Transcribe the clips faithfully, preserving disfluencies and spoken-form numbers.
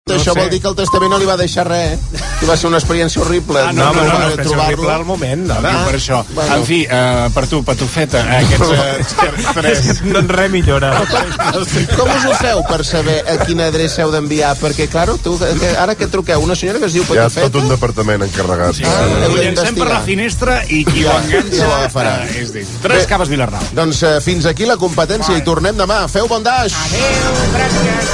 no això sé. Vol dir que el testament no li va deixar res, que va ser una experiència horrible. Ah, no, no, no, no, no experiència horrible al moment, no, no, ah, per això. Bueno. En fi, uh, per tu, Patufeta, aquests uh, tres... No en res millora. Com us ho feu per saber a quina adreça heu d'enviar? Perquè, claro, tu, ara que truqueu, una senyora que es diu Patufeta... Hi ha tot un departament encarregat. Sí, ah, ho llancem per la finestra i qui ho enganxa uh, és dit. Tres Caves Vilarnau. Doncs uh, fins aquí la competència i tornem demà. Feu bon daix! Adéu, gràcies.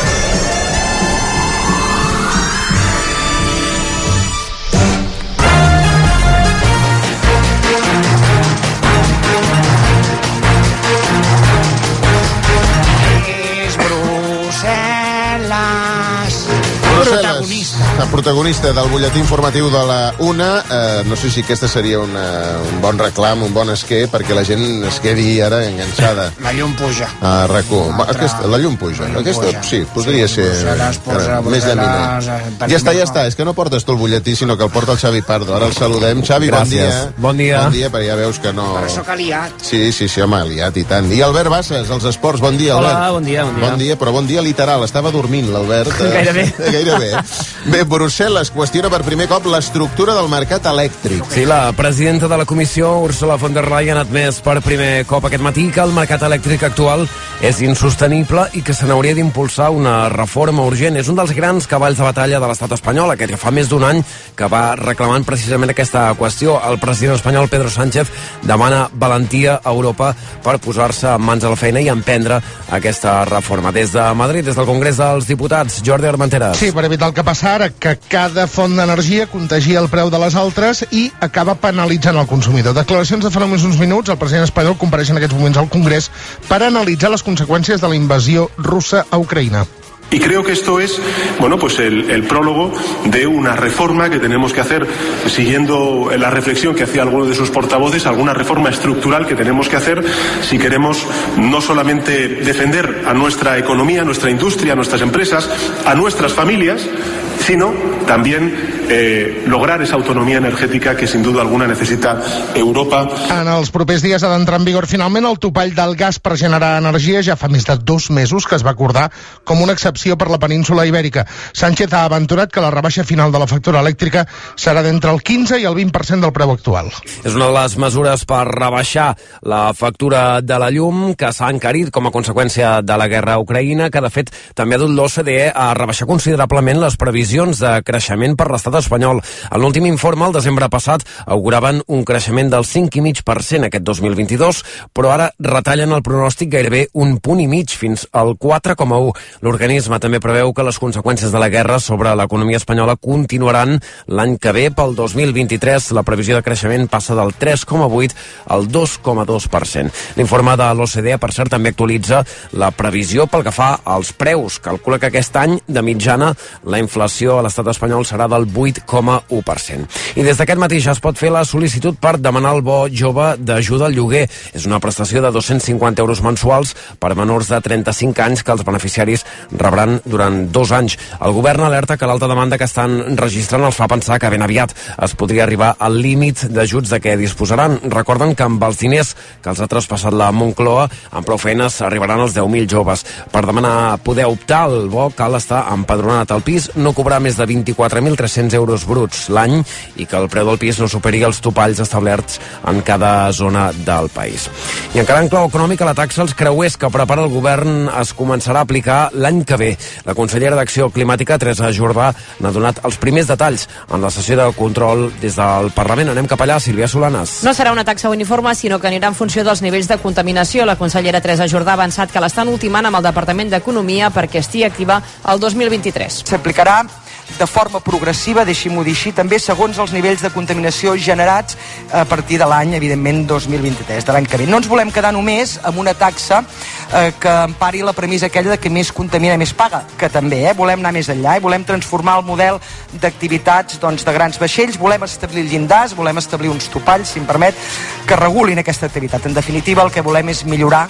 La protagonista del butlletí informatiu de la una, eh, no sé si aquesta seria una, un bon reclam, un bon esquer, perquè la gent es quedi ara enganxada. La llum puja. A RAC1. Aquesta, la llum puja. La llum aquesta, puja. Sí, podria sí, ser posa, més llaminat. Ja està, ja està. És que no portes tu el butlletí, sinó que el porta el Xavi Pardo. Ara el saludem. Xavi, gràcies. Bon dia. Bon dia. Bon dia, perquè ja veus que no... Però sóc aliat. Sí, sí, sí, home, aliat i tant. I Albert Bassas, els esports. Bon dia, Albert. Hola, bon dia, bon dia. Bon dia, però bon dia literal. Estava dormint, l'Albert. Gairebé. Gairebé. Bé, Brussel·les qüestiona per primer cop l'estructura del mercat elèctric. Sí, la presidenta de la comissió, Ursula von der Leyen, ha admès per primer cop aquest matí que el mercat elèctric actual és insostenible i que se n'hauria d'impulsar una reforma urgent. És un dels grans cavalls de batalla de l'estat espanyol, aquest que fa més d'un any que va reclamant precisament aquesta qüestió. El president espanyol, Pedro Sánchez, demana valentia a Europa per posar-se en mans a la feina i emprendre aquesta reforma. Des de Madrid, des del Congrés dels Diputats, Jordi Armenteres. Sí, per evitar el que passa ara, que cada font d'energia contagia el preu de les altres i acaba penalitzant el consumidor. Declaracions de fa només uns minuts, el president espanyol compareix en aquests moments al Congrés per analitzar les conseqüències de la invasió russa a Ucraïna. Y creo que esto es, bueno, pues el, el prólogo de una reforma que tenemos que hacer, siguiendo la reflexión que hacía alguno de sus portavoces, alguna reforma estructural que tenemos que hacer si queremos no solamente defender a nuestra economía, a nuestra industria, a nuestras empresas, a nuestras familias, sino también eh, lograr esa autonomía energética que sin duda alguna necesita Europa. En els propers dies ha d'entrar en vigor finalment el topall del gas per generar energia. Ja fa més de dos mesos que es va acordar com una excepció per la península ibèrica. Sánchez ha aventurat que la rebaixa final de la factura elèctrica serà d'entre el quinze i el vint per cent del preu actual. És una de les mesures per rebaixar la factura de la llum que s'ha encarit com a conseqüència de la guerra a Ucraïna, que de fet també ha dut l'O C D E a rebaixar considerablement les previsions de creixement per l'estat espanyol. En l'últim informe, el desembre passat, auguraven un creixement del cinc coma cinc per cent aquest dos mil vint-i-dos, però ara retallen el pronòstic gairebé un punt i mig, fins al quatre coma u. L'organisme també preveu que les conseqüències de la guerra sobre l'economia espanyola continuaran l'any que ve. Pel dos mil vint-i-tres, la previsió de creixement passa del tres coma vuit al dos coma dos per cent. L'informe de l'O C D E, per cert, també actualitza la previsió pel que fa als preus. Calcula que aquest any, de mitjana, la inflació a l'estat espanyol serà del vuit coma u per cent. I des d'aquest matí ja es pot fer la sol·licitud per demanar el bo jove d'ajuda al lloguer. És una prestació de dos-cents cinquanta euros mensuals per menors de trenta-cinc anys que els beneficiaris rebran durant dos anys. El govern alerta que l'alta demanda que estan registrant els fa pensar que ben aviat es podria arribar al límit d'ajuts de què disposaran. Recorden que amb els diners que els ha traspassat la Moncloa, amb prou feines arribaran als deu mil joves. Per demanar poder optar al bo cal estar empadronat al pis, no cobrar més de vint-i-quatre mil tres-cents euros bruts l'any i que el preu del pis no superi els topalls establerts en cada zona del país. I encara en clau econòmica, la taxa als creuers que prepara el govern es començarà a aplicar l'any que ve. La consellera d'Acció Climàtica, Teresa Jordà, n'ha donat els primers detalls en la sessió de control des del Parlament. Anem cap allà, Sílvia Solanes. No serà una taxa uniforme, sinó que anirà en funció dels nivells de contaminació. La consellera Teresa Jordà ha avançat que l'estan ultimant amb el Departament d'Economia perquè estigui activa el dos mil vint-i-tres. S'aplicarà de forma progressiva, deixi-m'ho dir així, també segons els nivells de contaminació generats a partir de l'any, evidentment, dos mil vint-i-tres, de l'any que ve. No ens volem quedar només amb una taxa eh, que empari la premissa aquella de que més contamina més paga, que també, eh? Volem anar més enllà, eh? Volem transformar el model d'activitats doncs, de grans vaixells, volem establir llindars, volem establir uns topalls, si em permet, que regulin aquesta activitat. En definitiva, el que volem és millorar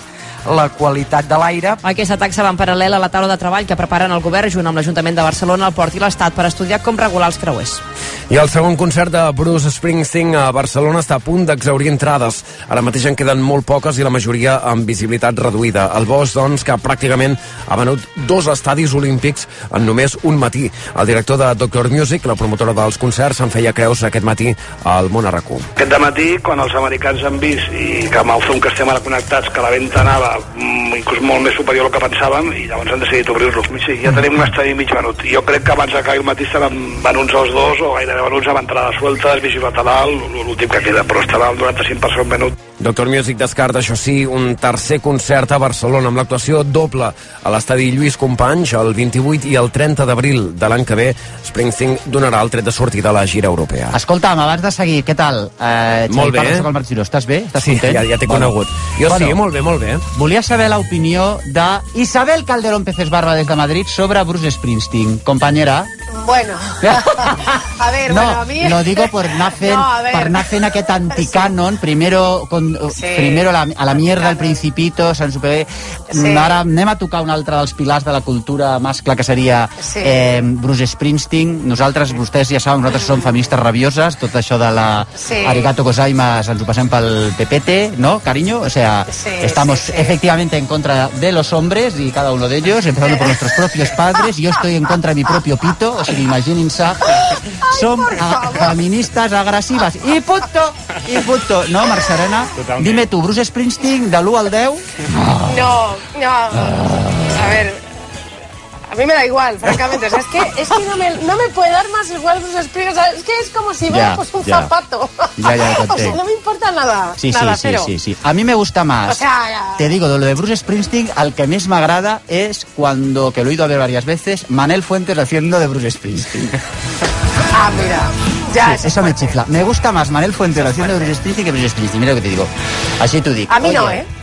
la qualitat de l'aire. Aquesta taxa va en paral·lel a la taula de treball que preparen el govern junt amb l'Ajuntament de Barcelona, el Port i l'Estat per estudiar com regular els creuers. I el segon concert de Bruce Springsteen a Barcelona està a punt d'exaurir entrades. Ara mateix en queden molt poques i la majoria amb visibilitat reduïda. El Bosch, doncs, que pràcticament ha venut dos estadis olímpics en només un matí. El director de Doctor Music, la promotora dels concerts, se'n feia creus aquest matí al Món a RAC1. Aquest dematí, quan els americans han vist i que amb el Zoom que estem ara connectats, que la venda anava inclús molt més superior al que pensàvem, i llavors han decidit obrir-lo. Sí, ja tenim un estadi mig venut. Jo crec que abans que acabi el matí estaran venuts els dos o gairebé venuts amb entrades sueltes, bici lateral, l'últim que queda, però estarà el noranta-cinc per cent venut. Doctor Music descarta, això sí, un tercer concert a Barcelona amb l'actuació doble a l'estadi Lluís Companys el vint-i-vuit i el trenta d'abril de l'any que ve. Springsteen donarà el tret de sortida a la gira europea. Escolta'm, abans de seguir, què tal? Eh, molt bé. Parles amb el Marc Giró. Estàs bé? Estàs sí, content? ja, ja t'he bueno. conegut. Jo bueno, sí, molt bé, molt bé. Volia saber l'opinió de Isabel Calderón Peces Barba des de Madrid sobre Bruce Springsteen. Compañera. Bueno, a ver, no, bueno, a mí... lo digo por anar fent, no, per anar fent aquest anticanon, sí. primero, con, sí. primero la, a la mierda el Principito, Sant Superbé, sí. ara anem a tocar un altre dels pilars de la cultura mascle, que seria sí. eh, Bruce Springsteen. Nosaltres, vostès ja saben, nosaltres som feministes rabioses, tot això de la sí. arigato gozaimasu ens ho passem pel pepete, ¿no, cariño? O sea, sí, estamos sí, sí. efectivamente en contra de los hombres y cada uno de ellos, empezando por nuestros propios padres. Yo estoy en contra de mi propio pito, o sigui, imaginin-se, som a, feministes agressives. I punto, i punto. No, Marc Serena? Totalment. Dime tu, Bruce Springsteen, de l'u al deu? No, no. A ver, a mí me da igual, francamente. O sea, es que, es que no, me, no me puede dar más igual Bruce Springsteen. O sea, es que es como si veo pues, un ya. zapato. Ya, ya, o sea, no me importa nada. Sí, nada, sí, cero. sí, sí, sí. A mí me gusta más. O sea, ya. Te digo, de lo de Bruce Springsteen, al que más me agrada es cuando, que lo he ido a ver varias veces, Manel Fuentes haciendo de Bruce Springsteen. Ah, mira. Ya, sí, eso me chifla. Me gusta más Manel Fuentes haciendo de Bruce Springsteen que Bruce Springsteen. Mira lo que te digo. Así tú dices. A mí no, ¿eh?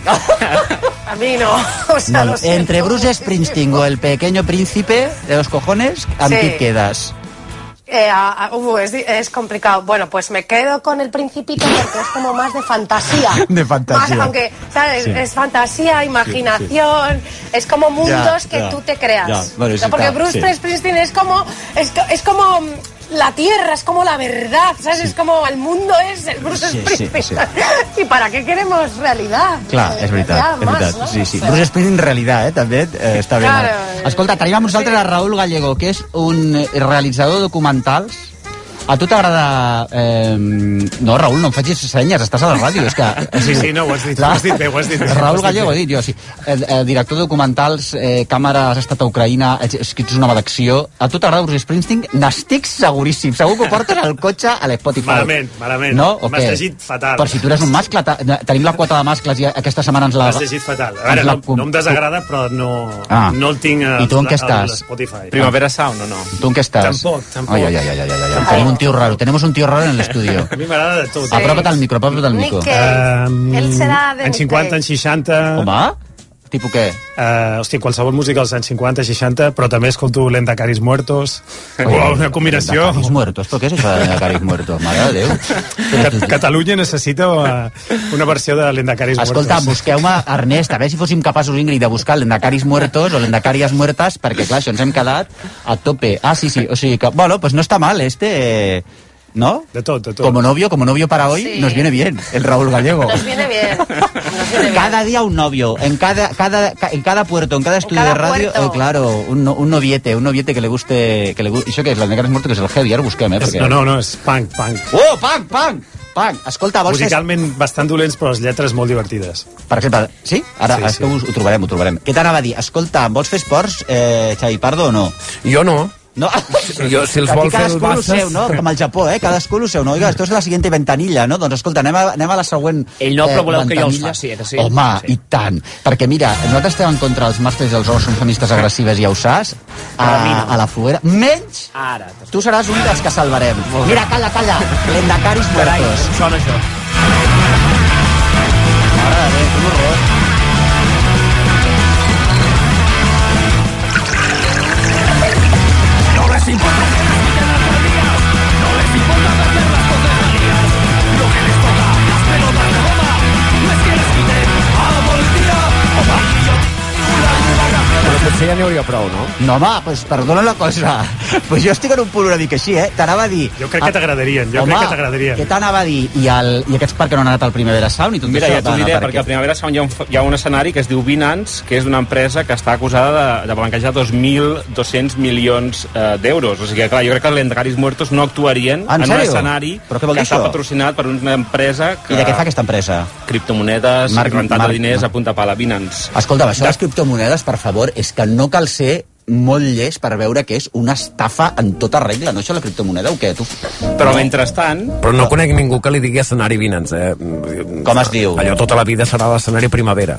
A mí no. O sea, no, entre Bruce Springsteen o el Pequeño Príncipe de los cojones, ¿a sí. qué quedas? Eh, a, a, uh, es, es complicado. Bueno, pues me quedo con el Principito porque es como más de fantasía. De fantasía. Más, aunque, ¿sabes? Sí. Es fantasía, imaginación, sí, sí. es como mundos ya, que ya. tú te creas. Ya. Bueno, sí, porque Bruce sí. Springsteen es como, es, es como la tierra, es como la verdad, ¿sabes? Sí. Es como el mundo es el Bruce sí, Springsteen. Sí, sí. ¿Y para qué queremos realidad? Clar, és veritat, ja, és veritat. ¿no? Sí, sí. Bruce Springsteen en realitat, eh, també eh, està bé. Claro, escolta, tenim amb nosaltres sí. a Raúl Gallego, que és un realitzador de documentals. A tu t'agrada... Eh... No, Raúl, no em facis senyes, estàs a la ràdio. És que... Sí, sí, no, ho has dit, ho has dit bé, ho has dit bé. Raúl Gallego, ho he dit jo, sí. El, el director de documentals, eh, càmera, has estat a Ucraïna, has escrit una nova d'acció. A tu t'agrada Bruce Springsteen? N'estic seguríssim. Segur que ho portes al cotxe a l'Spotify. Malament, malament. No? M'has llegit fatal. Però si tu eres un mascle, tenim la quota de mascles i aquesta setmana ens la... M'has llegit fatal. A veure, no, no em desagrada, però no, ah. no el tinc a, I tu en què estàs? a Spotify. Primavera Sound o no? Tu en què estàs? Tampoc, tampoc. Ai, ai, ai, ai, ai, ai. Tenim un tio raro, tenemos un tío raro en el estudio. A mi m'agrada de tot. Sí. Apropa't al micro, apropa't al micro. Um, Él serà de... Anys cinquanta, anys seixanta... Home? Tipo què? Uh, hòstia, qualsevol música dels anys cinquanta, seixanta, però també escolto Lendacaris Muertos. Oye, o una combinació... Lendacaris Muertos? Però què és això de Lendacaris Muertos? Mare de Déu. Catalunya necessita una versió de Lendacaris Muertos. Escolta, busqueu-me, Ernest, a veure si fóssim capaços, Ingrid, de buscar Lendacaris Muertos o Lendacarias Muertas, perquè, clar, això ens hem quedat a tope. Ah, sí, sí, o sigui que... Bueno, pues no està mal, este... Eh... ¿No? De todo, de todo. Como novio, como novio para hoy, sí. Nos viene bien el Raúl Gallego. Nos viene bien. Nos viene bien. Cada día un novio, en cada, cada, en cada puerto, en cada estudio en cada de radio, eh, claro, un, un noviete, un noviete que le guste, que le guste, això que és, la de Cares Muerto, que és el heavy, ara busquem, eh? Perquè... No, no, no, és punk, punk. Oh, punk, punk! Punk, escolta, vols... Musicalment fer... bastant dolents, però les lletres molt divertides. Per exemple, sí? Ara sí, sí. Ho, ho trobarem, ho trobarem. Què t'anava a dir? Escolta, vols fer esports, eh, Xavi Pardo, o no? Jo no. No, jo, si els vol fer el Bassas... Seu, no? Com al Japó, eh? Cadascú el seu, no? Oiga, esto és la siguiente ventanilla, no? Doncs escolta, anem a, anem a la següent Ell no, però voleu eh, que jo els faci, eh, que sí? Home, sí. I tant. Perquè mira, nosaltres estem en contra dels mascles i els homes, som feministes agressives i ja ho saps, a, a la fuera. Menys, Ara, tu seràs un dels que salvarem. Mira, calla, calla. Lendacaris Muertos. Sona això. Mare de Déu, quin horror. No les importa que les quiten las rodillas, no les importa perder las concejalías. Lo que les toca, las pelotas de goma, no es que les quiten a la policía. Home, ja n'hi hauria prou, no? No, home, doncs perdona una cosa. Pues jo estic en un punt una mica així, eh? T'anava a dir... Jo crec que t'agradarien, jo home, crec que t'agradarien. Què t'anava a dir? I, el, I aquests per què no han anat al Primavera Sound? I tot Mira, això, ja t'ho diré, perquè al Primavera Sound hi ha, un, hi ha un escenari que es diu Binance, que és d'una empresa que està acusada de, de blanquejar dos mil dos-cents milions eh, d'euros. O sigui que, clar, jo crec que els Lendacaris Muertos no actuarien en, en un escenari que està patrocinat per una empresa que... I de què fa aquesta empresa? Criptomonedes, Marc, rentat Marc, de diners Marc. a punta pala, Binance. Escolta, això de les criptomonedes, per favor, és que no cal ser molt llest per veure que és una estafa en tota regla, no això la criptomoneda o què? Tu... Però mentrestant... Però no conec ningú que li digui escenari Binance, eh? Com es diu? Allò tota la vida serà l'escenari Primavera.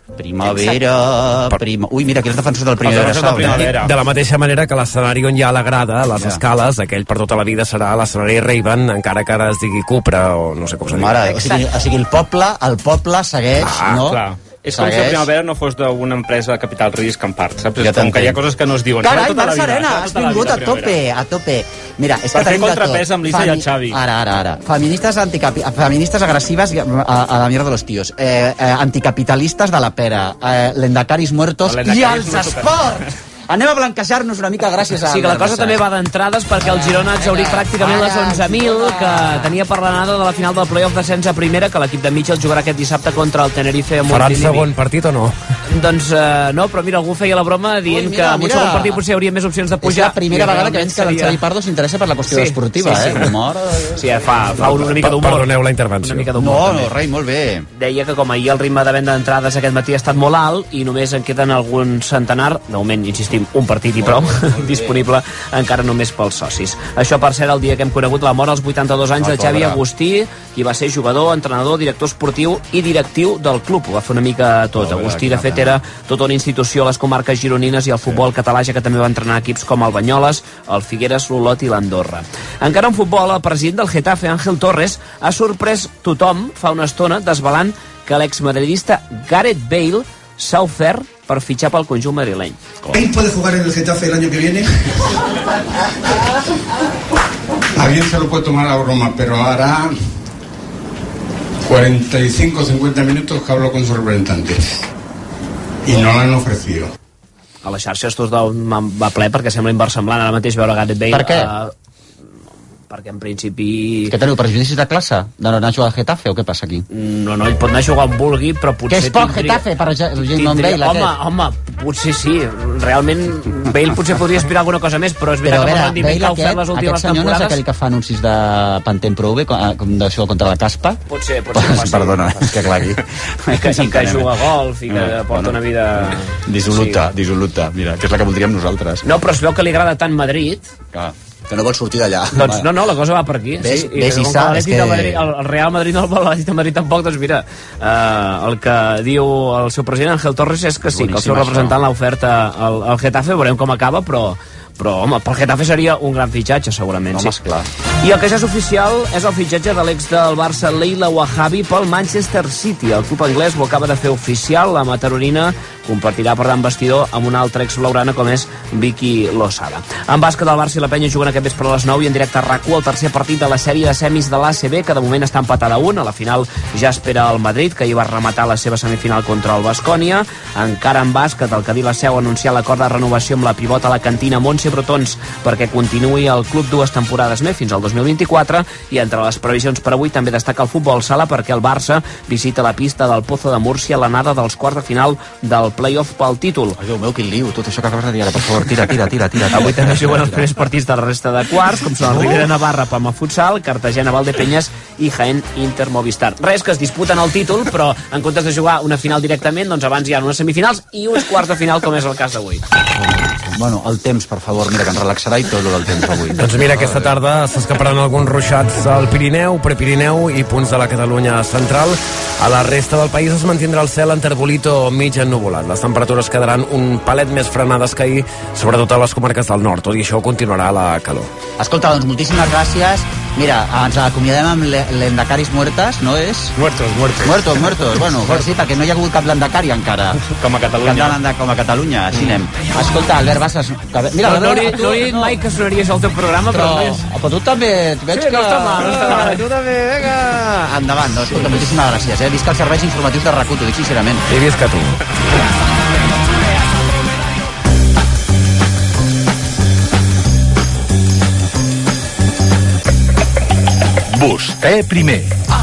Primavera, prima... Ui, mira, aquí els defensors del Primavera Sound. De la mateixa manera que l'escenari on hi ha la grada, les ja. escales, aquell per tota la vida serà l'escenari Ray-Ban, encara que ara es digui Cupra o no sé com se diu. Mare, o sigui, o sigui, el poble, el poble segueix, ah, no? Clar. És com si el Primavera no fos d'una empresa de capital risc en part, saps? Ja com que hi ha coses que no es diuen. Carai, Marc Serena, has vingut a tope, a tope. Mira, és per que fer contrapès amb l'Isa Fami... i el Xavi. Ara, ara, ara. Feministes, anticapi... Feministes agressives a, a la mierda de los tíos. Eh, eh, anticapitalistes de la pera. Eh, Lendacaris Muertos i els esports! Anem a blanquejar-nos una mica gràcies a... Sí, que la cosa també va d'entrades perquè el Girona ha exhaurit pràcticament les onze mil que tenia per l'anada de la final del playoff d'ascens a primera, que l'equip de Mitchell jugarà aquest dissabte contra el Tenerife. Faran segon partit o no? Doncs uh, no, però mira, algú feia la broma dient Ui, mira, que amb un segon partit potser hi hauria més opcions de pujar. És la primera vegada que veig que el Xavi Pardo s'interessa per la qüestió sí, esportiva, sí, sí. eh? Mare... Sí, fa, fa una mica d'humor. Perdoneu la intervenció. No, no, rei, molt bé. Deia que com ahir el ritme de venda d'entrades aquest matí ha estat molt alt i només en queden alguns centenar, de moment, insistim, un partit i prou, disponible encara només pels socis. Això, per cert, el dia que hem conegut la mort als vuitanta-dos anys de Xavi Agustí, qui va ser jugador, entrenador, director esportiu i directiu del club. Ho va fer una mica tot. Agustí, de fet, era tota una institució a les comarques gironines i al futbol català, ja que també va entrenar equips com el Banyoles, el Figueres, l'Olot i l'Andorra. Encara en futbol, el president del Getafe, Ángel Torres, ha sorprès tothom fa una estona desvelant que l'exmadridista Gareth Bale s'ha ofert per fitxar pel conjunt madrileny. ¿Bale puede jugar en el Getafe el año que viene? Alguien se lo puede tomar a broma, pero hará cuarenta y cinco o cincuenta minutos que hablo con su representante. Y no l'han ofrecido. A les xarxes tot va ple perquè sembla inversemblant ara mateix veure Gareth Bale. Per què? Uh, perquè en principi... Què teniu, perjudicis de classe? De no anar a jugar al Getafe o què passa aquí? No, no, ell pot anar a jugar on vulgui, però potser... Què és poc tindria... Getafe per Jimon Bale, home, aquest? Home, potser sí. Realment, Bale potser podria aspirar a alguna cosa més, però és veritat que el rendiment que ha ofert les últimes aquest senyor temporades... no és aquell que fa anuncis de Pantene Prove, com d'això contra la caspa? Potser, potser. Pues, perdona, és que clar aquí... I que, i que juga a golf i que no, porta bueno, una vida... Dissoluta, sí. dissoluta, mira, que és la que voldríem nosaltres. No, però es veu que li agrada tant Madrid... Clar. Que no vol sortir d'allà. Doncs no, no, la cosa va per aquí. Ves, sí, ves, i sa, és que... Madrid, el, el Real Madrid no el vol, l'Atlètic de Madrid tampoc, doncs mira, uh, el que diu el seu president, Ángel Torres, és que sí, Boníssim, que el seu representant l'ha oferta al, al Getafe, veurem com acaba, però... Però, home, pel Getafe seria un gran fitxatge, segurament. Home, sí. Esclar. I el que ja és oficial és el fitxatge de l'ex del Barça, Leila Wahabi, pel Manchester City. El club anglès ho acaba de fer oficial. La mataronina compartirà, per tant, vestidor amb una altra ex-blaugrana com és Vicky Losada. En bàsquet, el Barça i la Penya juguen aquest vespre a les nou i en directe a RAC u el tercer partit de la sèrie de semis de l'A C B, que de moment està empatada a un. A la final ja espera el Madrid, que hi va rematar la seva semifinal contra el Baskonia. Encara en bàsquet, el Cadí la Seu ha anunciat l'acord de renovació amb la pivota a la cantina Montse Brotons perquè continuï al club dues temporades més fins al dos mil vint-i-quatre, i entre les previsions per avui també destaca el futbol sala perquè el Barça visita la pista del Pozo de Múrcia a l'anada dels quarts de final del play-off pel títol. Ai, Déu meu, quin liu, tot això que acabes de dir ara, per favor, tira, tira, tira, tira. Avui també juguen els primers partits de la resta de quarts, com són el Ribera Navarra, Palma Futsal, Cartagena Valdepeñas i Jaén Inter Movistar. Res, que es disputen el títol, però en comptes de jugar una final directament, doncs abans hi ha unes semifinals i uns quarts de final, com és el cas d'avui. Bueno, el temps, per favor, mira, que ens relaxarà i tot el del temps avui. Doncs mira, aquesta tarda s'escaparan alguns ruixats al Pirineu, Prepirineu i punts de la Catalunya central. A la resta del país es mantindrà el cel enterbolit o mig ennuvolat. Les temperatures quedaran un palet més frenades que ahir, sobretot a les comarques del nord. Tot i això continuarà la calor. Escolta, doncs moltíssimes gràcies. Mira, ens acomiadem amb l'Endacaris Muertas, no és? Muertos, muertos. Muertos, muertos. Bueno, pues sí, perquè no hi ha hagut cap l'Endacari encara. Com a Catalunya. Com a Catalunya, així mm. anem. Escolta, Albert Bassas... Mira, no, no, no, no he dit no. mai que sonaries al teu programa, però... Però, però tu també, veig sí, que... no està mal, no està mal. Tu també, vinga! Endavant, no, escolta, moltíssimes gràcies, eh? Visca els serveis informatius de RAC u, t'ho dic sincerament. I visca tu. Vostè primer.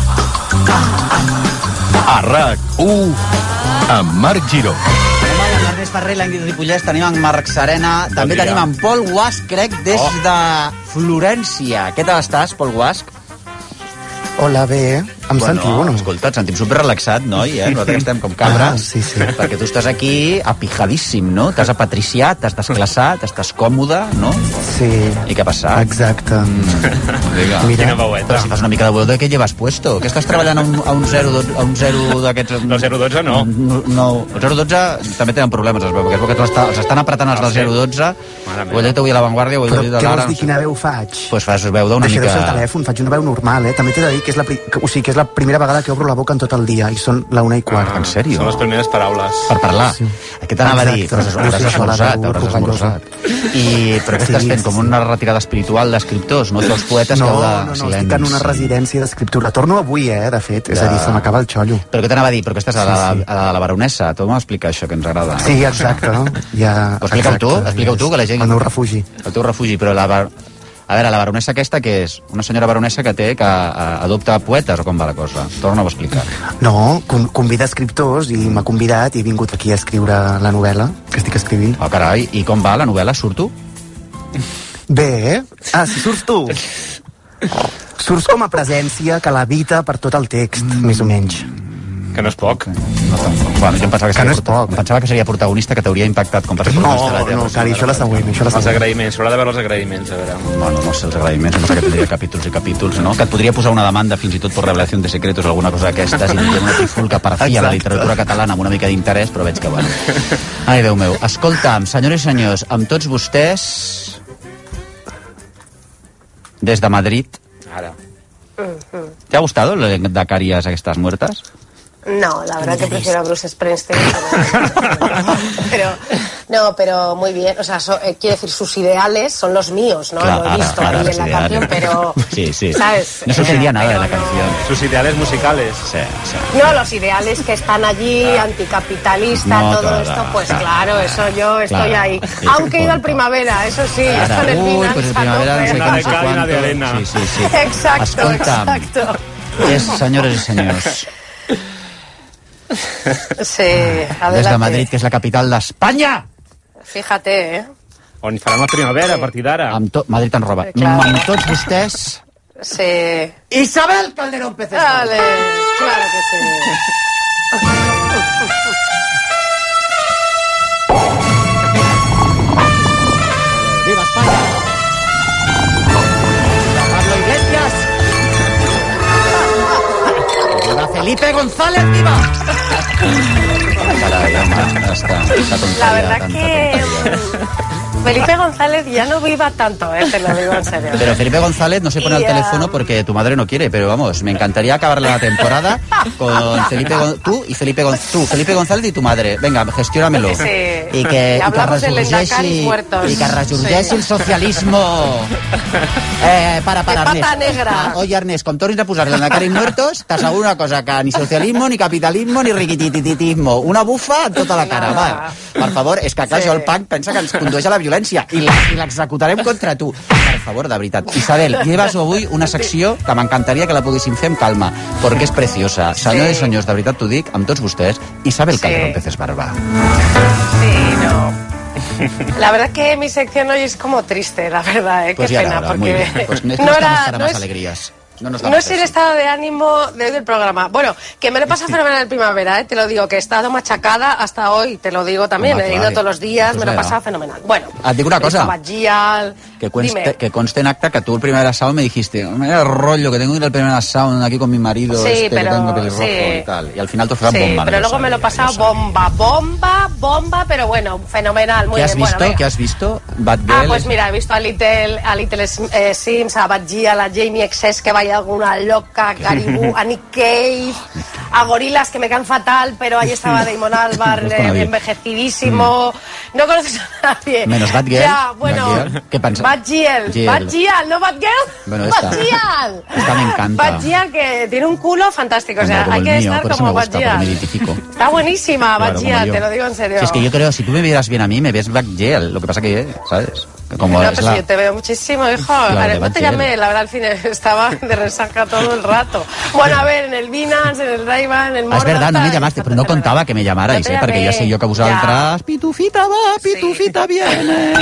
A RAC u amb Marc Giró. Ernest Ferrer, l'Ingrid Ripollès, tenim en Marc Serena, Bon també dia. tenim en Pol Guasch, crec, des Oh. de Florència. Què tal estàs, Pol Guasch? Hola, bé. Em bueno, sentiu o no? Escolta, et sentim superrelaxat, noi, eh? Nosaltres estem com cabres. Ah, sí, sí. Perquè tu estàs aquí apijadíssim, no? T'has apatriciat, t'has desclassat, estàs còmode, no? Sí. I què ha passat? Exacte. Vinga. Mira. Quina veueta. Però si fas una mica de veueta, què llevas puesto? Que estàs treballant a un, a un zero dotze, a un zero d'aquests... No, zero dotze no. No, no. El zero dotze també tenen problemes, es veu, perquè es veu que els, està, els estan apretant els del zero dotze. Ho he dit avui a La Vanguardia, ho he Però dit a què l'Ara. vols dir, quina veu faig? Doncs pues fas veu d'una Deixareu mica... el telèfon, faig una veu normal, eh? També t'he de dir que és la, pri... que, o sigui, que és la primera vegada que obro la boca en tot el dia, i són la una i quart. Ah, en sèrio? Són les primeres paraules. Per parlar. Sí. Què t'anava a dir? Exacte. Hauràs Sí, esmorzat, sí, hauràs sí, esmorzat. I, però què Sí, estàs fent? sí, Com una retirada espiritual d'escriptors, no? Els poetes No, que heu de no, no, silenci. estic en una residència d'escriptura. Torno avui, eh, de fet. És a dir, se m'acaba el xollo. Però què t'anava a dir? Però que estàs a la, Sí, sí. a la baronessa. Tu m'ho explica això, que ens agrada. Sí, exacte. Ja, Pues explica-ho tu, exacte, explica-ho tu, que la gent... El meu refugi. El teu refugi, però la... bar- A veure, la baronessa aquesta què és? Una senyora baronessa que té, que a, adopta poetes, o com va la cosa? Torna-ho a explicar. No, con convida escriptors i m'ha convidat i he vingut aquí a escriure la novel·la que estic escrivint. Oh, carai, i com va la novel·la? Surt tu? Bé, eh? Ah, si surts tu. Surts com a presència que l'habita per tot el text, mm. més o menys. Que no és poc. No tant. Bueno, jo em pensava que, Que seria no és porta- em pensava que seria protagonista, que t'hauria impactat com per ser No, protagonista de la teva no, persona. Cari, això la següent, això la Els següent. agraïments, s'haurà de veure els agraïments, a veure. Bueno, no sé, els agraïments, no sé que tindria capítols i capítols, no? Que et podria posar una demanda fins i tot per revelació de secretos o alguna cosa d'aquestes i tindria una trifulca per fi a la Exacte. literatura catalana amb una mica d'interès, però veig que, bueno... Ai, Déu meu. Escolta'm, senyores i senyors, amb tots vostès, des de Madrid, Ara. ¿te ha gustado el de Carías a estas muertas? No, la verdad que prefiero a Bruce Springsteen. Pero, no, pero muy bien. O sea, so, eh, quiero decir, sus ideales son los míos, ¿no? Claro, Lo he visto claro, ahí los en la ideales. canción, pero... Sí, sí. ¿Sabes? No se entendía nada de la Pero no. canción. Sus ideales musicales. Sí, sí. No, los ideales que están allí, anticapitalista, No, todo claro, esto, pues claro. claro, eso yo estoy Claro. ahí. Sí, Aunque he ido al punto. primavera, eso sí, Ara, esto en el uy, Minas, pues el a primavera no sé tope. què, no sé Una de cal i una de quanto. arena. Sí, sí, sí. Exacto, Escolta'm, exacto. és, senyores i senyors, Sí, des adelante. de Madrid, que és la capital d'Espanya, Fíjate, ¿eh? On faran la primavera, a partir d'ara. amb to... Madrid ens roba, Claro. amb tots vostès, Sí. Isabel Calderón Pérez. Dale, claro que sí. Viva España. Pablo Iglesias. Viva Felipe González, viva. Caray, home, està, està tonteria, La verdad tanta que tonteria. Felipe González ya no viva tanto, ¿eh? Te lo digo en serio. Pero Felipe González no se pone Y, al ah, teléfono porque tu madre no quiere, pero vamos, me encantaría acabar la temporada con Felipe Gon- tú y Felipe Gon- tú, Felipe González y tu madre. Venga, gestiónamelo. Sí. I que, Y hablamos del i que Endacaris ressorgeixi, muertos. i que ressorgeixi Sí. el socialismo. Eh, para, para, De pata Ernest. negra. Ah, Oye, Ernest, com tornis a posar l'Endacaris muertos, t'asseguro una cosa, que ni socialismo, ni capitalismo, ni riquitititismo. Una bufa en tota la cara, No. va. Per favor, és que clar, Sí. això el punk pensa que ens condueix a la violència i la- i l'executarem contra tu. Per favor, de veritat. Isabel, llevas avui una secció que m'encantaria que la poguéssim fer amb calma, perquè és preciosa. Senyors i senyors, de veritat t'ho dic, amb tots vostès, Isabel Sí. Calderón Pérez Barba. Sí, no. La verdad que mi sección hoy es como triste, la verdad, ¿eh? Pues Qué ya pena, era hora, porque muy bien. Pues no, no estamos era, para no más es, alegrías. No, nos no vamos es a el eso. estado de ánimo de hoy del programa. Bueno, que me lo pasa fenomenal en primavera, ¿eh? Te lo digo, que he estado machacada hasta hoy, te lo digo también. Home, He clar, ido todos los días, pues me lo he mira. pasado fenomenal. Bueno, Et dic una cosa. Bagial, Que conste, dime. que conste en acta que tú el primer asado me dijiste, mira el rollo que tengo que ir al primer asado aquí con mi marido, Sí, este pero- que tengo pelirrojo sí. y tal. Y al final tú fueras Sí, bomba. pero yo luego me lo he sabía, pasado yo sabía. bomba, bomba, bomba, pero bueno, fenomenal, muy ¿Qué has bien. visto? Bueno, venga. ¿Qué has visto? Bad Ah, Girl. pues mira, he visto a Little, a Little eh, Sims, a Badgie, a la Jamie X S, que vaya alguna loca, a Caribou, a Nick Cave, a Gorilas, que me caen fatal, pero ahí estaba Damon Albarn, Conozco a nadie. eh, envejecidísimo. No conoces a nadie. Menos Bad Girl. Ya, bueno. Bad Girl. ¿Qué pensas? Bad Girl, Girl. Bad Girl, no Bad Girl. Bueno, esta. Bad Girl. Esta me encanta. Bad Girl, que tiene un culo fantástico. O sea, como hay el que mío, estar por eso como me Bad gusta, porque me Girl. identifico. Está buenísima, Claro, Bad como Girl, yo. te lo digo en serio. Si es que yo creo, si tú me vieras bien a mí, me ves Bad Girl. Lo que pasa que, ¿sabes? como no, es pues la... yo te veo muchísimo, hijo. Claro, A ver, no te llamé, la verdad, al fin estaba de resaca todo el rato. Bueno, a ver, en el Binance, en el Ray-Ban, en el Morgan... Ah, es verdad, no me llamaste, pero no contaba que me llamarais, no eh, perquè ja sé jo que vosaltres... Ja. Pitufita va, pitufita sí. viene...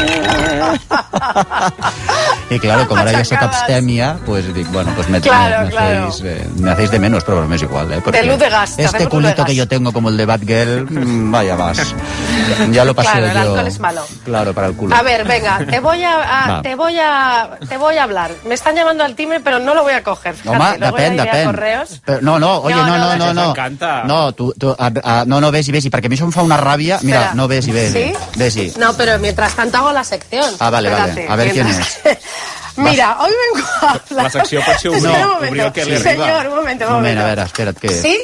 Y claro, como ahora yo soy abstemia, pues digo, bueno, pues me, claro, me, me, claro. hacéis, eh, me hacéis de menos, pero me es igual, ¿eh? Porque de luz de gas. este culito que yo tengo como el de Batgirl, vaya más. Ya lo pasé claro, yo. El alcohol es malo. Claro, para el culo. A ver, venga, te voy a, a te voy a te voy a hablar. Me están llamando al timbre, pero no lo voy a coger. Fíjate, Home, luego depèn, ya iré a depèn. correos. Però, no, no, oye, no, no, no, no. M'encanta. No, tu, tu, a, a, no, no, vés-hi, vés-hi, perquè a mi això em fa una ràbia. Mira, Espera. no, vés-hi, vés-hi. ¿Sí? Vés-hi. No, pero mientras tanto hago la sección. Ah, vale, Espérate, vale. A ver quién mientras... es. Mira, hoy vengo a hablar... La secció pot ser obrir, no, obrir el que li sí, arriba. Señor, un momento, un Un moment, momento. a veure, espera't, què és? ¿Sí?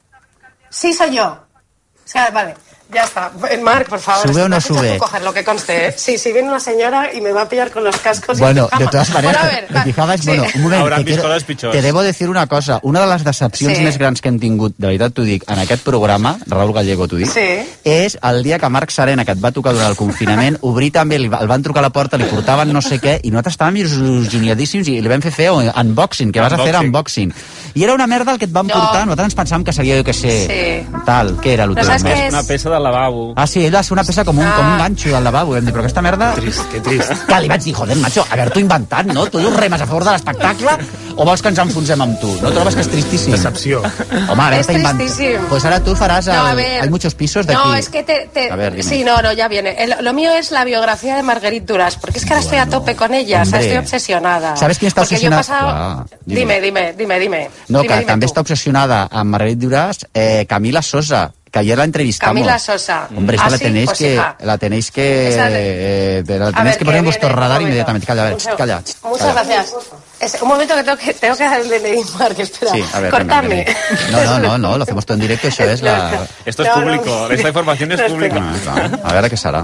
Sí, soy yo. O sea, vale. Ya está. Marc, por favor. ¿Sube o no vas a echar sube? tú coger lo que conste, ¿eh? Sí, sí, viene una señora y me va a pillar con los cascos. Bueno, y de todas maneras, bueno, a ver, te fijaves, sí. bueno, un moment, Hauran que vist quiero, coses pitjors. te debo decir una cosa. Una de les decepcions Sí. més grans que hem tingut, de veritat t'ho dic, en aquest programa, Raül Gallego t'ho dic, Sí. és el dia que Marc Serena, que et va tocar durant el confinament, obrir també, el, el van trucar a la porta, li portaven no sé què, i nosaltres estàvem il·lusionadíssims i li vam fer fer unboxing, que vas a fer unboxing. I era una merda el que et van No. portar, nosaltres ens pensàvem que seria, jo què sé, Sí. tal, què era l'hotel? Però saps què és? Una peça de lavabo. Ah, sí, ell va ser una peça com un, Ah. com un ganxo del lavabo. Vam dir, però aquesta merda... Que trist, que trist. Que li vaig dir, joder, macho, haver-t'ho inventat, no? Tu dius remes a favor de l'espectacle o vols que ens enfonsem amb tu? No trobes que és tristíssim? Decepció. Home, haver-te Es inventat... tristíssim. Pues ahora tú faràs... El... No, a ver. Hay muchos pisos de No, aquí. es que te... te... A ver, dime. sí, no, no, ya viene. El- lo mío es la biografía de Marguerite Duras, porque es que ahora estoy a tope con ella, o sea, hombre. estoy obsesionada. ¿Sabes quién está Porque yo he obsesionada? pasado... Clar, dime. dime, dime, dime, dime. No, dime, que dime també tú. està obsessionada amb Marguerite Duras, eh, Camila Sosa, que ayer la entrevistamos. Camila Sosa. Hombre, esta ¿Ah, la sí? tenéis Pues que... hija. La tenéis que... Esa le- Eh, la A tenéis ver, que poner en que vuestro viene, un radar momento. inmediatamente. Calla, a ver, Un segundo. calla. Muchas calla. gracias. Es, un momento que tengo que, tengo que dar el D N I, Marc, espera. Sí, a ver, Cortame. venga, venga. No, no, no, no, lo hacemos todo en directo, eso es la... Esto es No, no, público, sí. esta información es No, pública. Ah, clar. A veure què serà.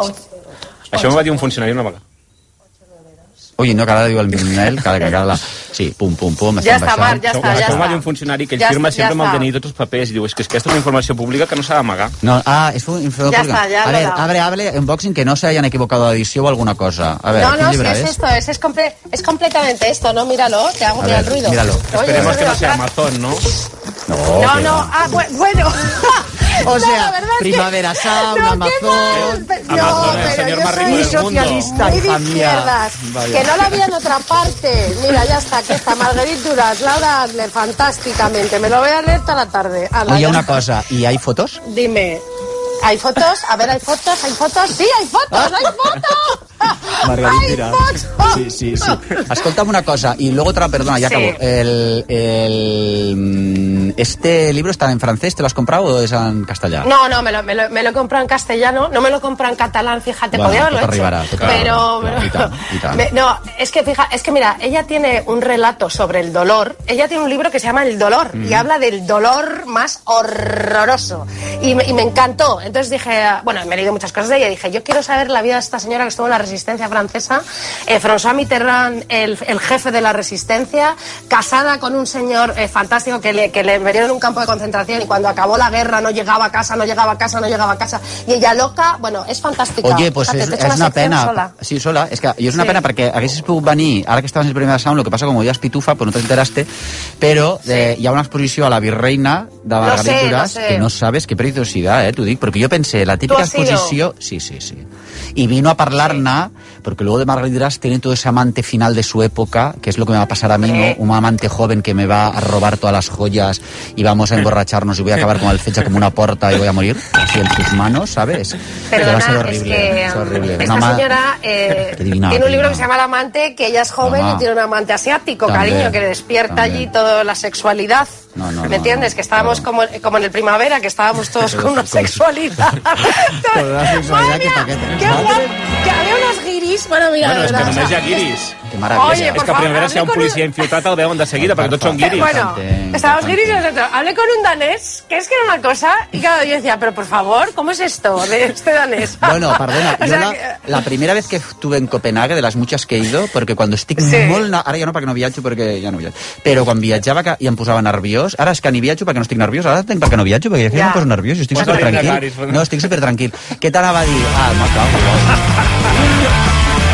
Això m'ho va dir un funcionari una vegada. Ui, no, que ara diu el Minel, que que cada... Sí, pum, pum, pum, Ja estem està, baixant. Marc, ja està, ja Això m'ho va està. dir un funcionari que ell Ja firma està, ja sempre amb el està. D N I tots els papers i diu, és que, és que aquesta és una informació pública que no s'ha d'amagar. No, ah, es un info Ya pública. está, ya A lo ver, he dado. abre, abre, unboxing, que no se hayan equivocado de edición o alguna cosa. A ver, No, ¿qué no, si libro es es? esto, es, es, comple- es completamente esto, ¿no? Míralo, te hago A mira ver, el ruido. míralo. Oye, Esperemos ese que no ruido sea atrás. Amazon, ¿no? No, No, que no, ah, bu- bueno. O No, sea, la verdad es que- Primavera Sound, No, qué Amazon... mal. No, Amazon, el pero señor yo más soy rico Muy del mundo. socialista, muy de hija mía. izquierdas. Vaya. Que no la había en otra parte. Mira, ya está, aquí está Marguerite Duras, Laura Adler, fantásticamente. Me lo voy a leer toda la tarde. Ala, Oye, ya una está. cosa, ¿y hay fotos? Dime, ¿hay fotos? A ver, ¿hay fotos? ¿Hay fotos? ¡Sí, hay fotos! ¡Hay fotos! Margarita ¡Hay Duras. fotos! Sí, sí, sí. Escolta'm una cosa, y luego otra, perdona, ya Sí. acabo. El, el, mm, ¿Este libro está en francés? ¿Te lo has comprado o es en castellano? No, no, me lo, me, lo, me lo he comprado en castellano, no me lo he comprado en catalán, fíjate, Bueno, podía haberlo toca hecho. arribará, toca pero, arribará, y tal, y tal. Me- no, es que fija, es que mira, ella tiene un relato sobre el dolor, ella tiene un libro que se llama El dolor, Mm. y habla del dolor más horroroso, y me, y me encantó. Entonces dije, bueno, me he leído muchas cosas de ella, y dije, yo quiero saber la vida de esta señora que estuvo en la resistencia francesa, eh, François Mitterrand, el, el jefe de la resistencia, casada con un señor eh, fantástico que le, que le metieron en un campo de concentración y cuando acabó la guerra no llegaba a casa, no llegaba a casa, no llegaba a casa. Y ella loca, bueno, és fantàstica. Oye, pues Fíjate, és, t'he hecho és una sección pena. sola. Sí, sola. És que jo és una Sí. pena perquè haguessis pogut venir, ara que estaves en el primer sound, lo que passa com ja és pitufa, pues no t'enteraste, però eh, hi ha una exposició a la Virreina de Margarita sé, Duras lo sé. que no sabes qué preciosidad, eh, t'ho dic, perquè jo pensé, la típica ¿Tú has ido? exposició... Sí, sí, sí. Y vino a parlarna, porque luego de Margarita Duras tiene todo ese amante final de su época, que es lo que me va a pasar a mí, ¿no? Un amante joven que me va a robar todas las joyas y vamos a emborracharnos y voy a acabar con el fecha como una porta y voy a morir así en sus manos, ¿sabes? Que va a ser Perdona, horrible, es que es horrible. esta Una ma- señora eh, Qué divina, tiene un qué libro divina. que se llama El amante, que ella es joven Mamá. y tiene un amante asiático, También, cariño, que le despierta también. allí toda la sexualidad. No, no, ¿Me no, entiendes? no, que estábamos como, como en el primavera, que estábamos todos con una Con- sexualidad. Con una sexualidad que pa' qué te- ¡Qué guapo! Que había unos guiris. Bueno, mira, Bueno, de és que verdad, només o hi sea, ha guiris. Que maravilla. Oye, És por que a favor, primera si hi ha un hable con policia infiltrat el veuen de seguida, perquè tots són guiris. Bueno, estábamos guiris y nosotros. Hablé con un danés, que es que era una cosa, y claro, yo decía, pero por favor, ¿cómo es esto de este danés? Bueno, perdona, O yo sea la, que- la primera vez que estuve en Copenhague, de las muchas que he ido, porque cuando estic Sí. molt... na- Ara ja no, perquè no viatjo, perquè ja no viatjo. Però quan viatjava que, i em posava nerviós, ara és que ni viatjo perquè no estic nerviós, ara entenc perquè no viatjo, perquè ja. Ja. em poso nerviós i estic Posa supertranquil. Garis, posa- No, estic supertranquil. Què t'anava a dir? Ah, m'ha cago.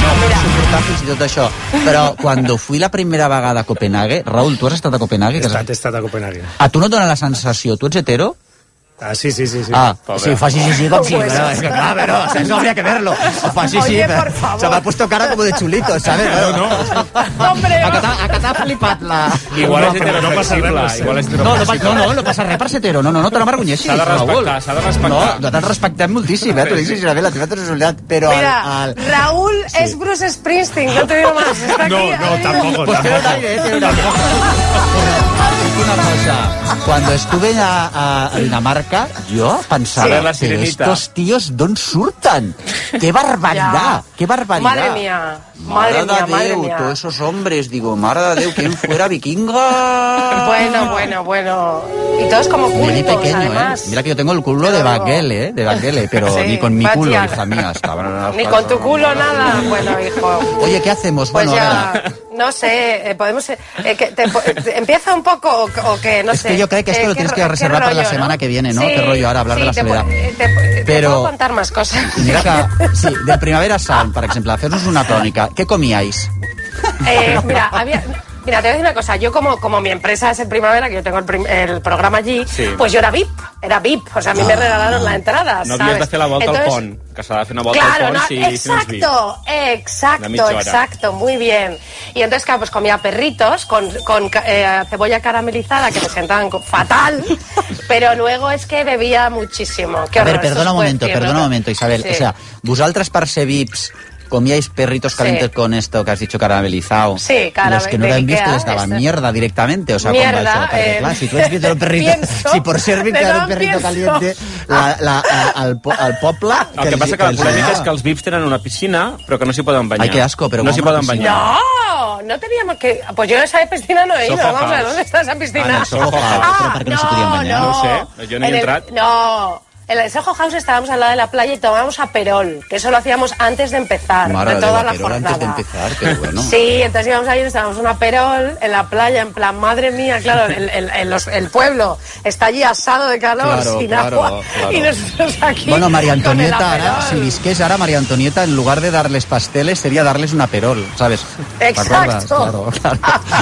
no puc suportar fins i tot això. Però quan fui la primera vegada a Copenhague, Raül, tu has estat a Copenhague? He estat, he estat a Copenhague. A tu no et dona la sensació? Tu ets hetero? Ah, sí, sí, sí. sí. Ah, sí, fa sí, sí, sí, com sí. Pero, es que, claro, pero, o sea, eso habría que verlo. Fa sí, sí, Oye, pero, por favor. se me ha puesto cara como de chulito, ¿sabes? No, no. Hombre, A que t'ha- a que t'ha flipat la... Igual No, és però no passa res, heteroflexible. no sé. Igual és No, no, pa- heteroflexible. no, no, no passa res per ser hetero, no, no, no te n'avergonyeixis, S'ha de Raül. respectar, s'ha de respectar. No, nosaltres respectem moltíssim, eh, t'ho dic sincerament, la teva personalitat, però... Mira, el, el... Raúl es Bruce Springsteen, no te digo más. Está aquí, No, ha no, venido. tampoco, Pues tiene un tampoco. aire, eh, tiene un aire. Pero, una cosa, cuando estuve a, a, a Dinamarca, yo pensaba, Sí. La pero sirenita. estos tíos d'on surten? ¡Qué barbaridad! Ya. ¡Qué barbaridad! Madre mía, madre mía, de madre Déu, mía. todos esos hombres, digo, madre de Déu, ¿quién fuera vikinga? Bueno, bueno, bueno. Y todos como Ni cultos, pequeño, además. ¿eh? Mira que yo tengo el culo de Pero- Bagele, ¿eh? De Bagele, pero Sí, ni con mi culo, vaya. hija mía. Estaba... Ni con tu culo nada. Bueno, hijo. Oye, ¿qué hacemos? Pues bueno, a ya, ver. no sé, eh, podemos... eh, que te- te- ¿Empieza un poco o, o que, no Es sé? que yo creo que esto eh, lo qué tienes ro- que qué reservar para la rollo, semana ¿no? que viene, ¿no? Sí, Qué rollo ahora, hablar sí, de la te soledad. pu- eh, Te, te Pero- puedo contar más cosas. Mira que, sí, del Primavera Sound, por ejemplo, hacernos una crónica. ¿Qué comíais? Eh, mira, había... Mira, te voy a decir una cosa. Yo, como, como mi empresa es en Primavera, que yo tengo el, prim- el programa allí, Sí. pues yo era V I P. Era V I P. O sea, a mí me regalaron la entrada, No ¿sabes? havies de fer la volta Entonces, al pont, que s'ha de fer una volta Claro, al no, pont si, si no ets vi. exacto, Una exacto, mitja hora. exacto, muy bien. Y entonces, claro, pues comía perritos con, con ca- eh, cebolla caramelizada que me sentaban co- fatal, pero luego es que bebía muchísimo. Qué A ver, horror, eso perdona es un momento, decir, perdona ¿no? un momento, Isabel. Sí. O sea, vosaltres per ser V I Ps comíais perritos calientes Sí. con esto que has dicho caramelizado. Sí, Y los que no de eran visto Ikea, les daban este. mierda directamente. O sea, Mierda, com va això? Perquè, eh, clar, si tu ets visto un perrito, pienso, si por ser le visto un daban perrito pienso. caliente, la, la, a- al, po- al poble... El que passa que la polèmica és que els V I Ps tenen una piscina, però que no s'hi poden banyar. Ai, que asco, però no com s'hi una poden piscina? banyar. No, no teníamos que... Pues yo a esa piscina no he ido. Soho Vamos a ver, House. ¿dónde está esa piscina? Ah, en el Soho House, pero ¿por qué no se podían bañar? No ho sé, jo no hi En he el- entrat. No, en el Soho House estábamos al lado de la playa y tomábamos aperol, que eso lo hacíamos antes de empezar, Mare de de toda Déu, la pero jornada. antes de empezar, pero bueno. Sí, entonces íbamos ahí, nos tomábamos un aperol en la playa, en plan, madre mía, claro, el, el, el, los- el pueblo está allí asado de calor, Claro, sin claro, agua, claro. y nosotros aquí Bueno, María con el Antonieta, ahora, aperol. si visqués ahora María Antonieta, en lugar de darles pasteles, sería darles un aperol, ¿sabes? ¿Te Exacto. acuerdas? Claro, claro.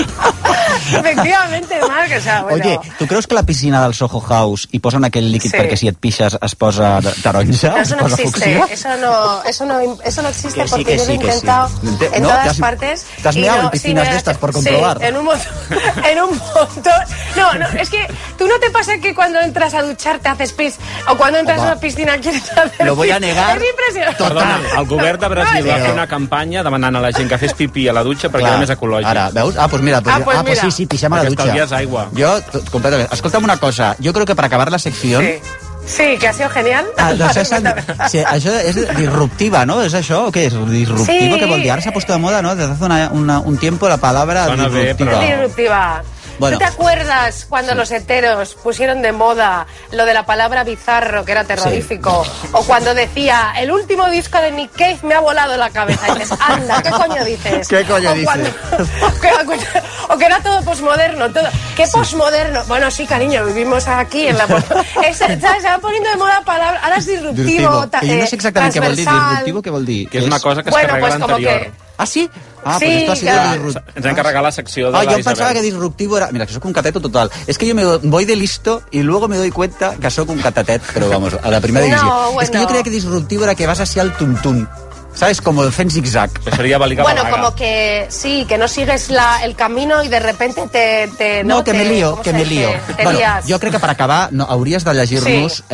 Efectivamente, Marc, o sea, bueno... Oye, tu creus que la piscina del Soho House hi posen aquell líquid Sí. perquè si et pixes es posa taronja? No, eso es no posa existe, fúcsia? eso no, eso no, eso no existe Que sí, porque que yo sí, lo he que sí. intentado Te- en ¿no? todas ¿Te has- partes. te has y meado no, en piscinas sí, me- de estas por sí, comprobar? en un montón, en un montón. No, no, es que tú no te pasa que cuando entras a duchar te haces pis o cuando entras Home. a una piscina quieres hacer Lo voy a pis. negar. Es impresionante. Perdona, el govern de Brasil va Però- fer una campanya demanant a la gent que fes pipí a la dutxa perquè Clar, era més ecològic. Ara, veus? Ah, pues mira, pues, Ah, pues ah, pues sí, mira. sí, pixem a la Perquè dutxa. estalvies aigua. Jo, t- completament. Escolta'm una cosa, jo crec que per acabar la secció... Sí. Sí, que ha sido genial. Ah, doncs és, sí, això és disruptiva, ¿no? ¿És això o què és? Disruptivo, Sí. què vol dir? Ara s'ha puesto de moda, ¿no? Desde hace una, una, un tiempo la palabra Suena bé, disruptiva. però- Disruptiva. Bueno. ¿Tú te acuerdas cuando los heteros pusieron de moda lo de la palabra bizarro, que era terrorífico? O cuando decía, el último disco de Nick Cave me ha volado la cabeza. Y dices, anda, ¿qué coño dices? ¿Qué coño o dices? cuando- que- o que era todo posmoderno. Todo. ¿Qué posmoderno? Bueno, sí, cariño, vivimos aquí en la... pos- Es- ¿sabes? Se van poniendo de moda palabras. Ahora es disruptivo. Disruptivo. ta- Que jo no eh, sé exactament què vol dir. transversal. Disruptivo què vol dir? Que és una cosa que es Bueno, carrega pues como l'anterior. que... Ah, sí? Ah, Sí, pues esto ha sido claro. disruptivo. Ens ha encarregat la secció de Ah, la yo pensaba que Isabel. disruptivo era... Mira, que soy un cateto total. Es que yo me voy de listo y luego me doy cuenta que soy un catatet, pero vamos, a la primera No, división. bueno. Es que yo creía que disruptivo era que vas así al tuntún. ¿Sabes? Como el fent zigzag. Que seria Balica Bueno, Balaga. como que sí, que no sigues la, el camino y de repente te... te No, que te- me lío, ¿cómo que se me dice? lío. Te Bueno, lías. jo crec que per acabar no, hauries de llegir-nos... Sí.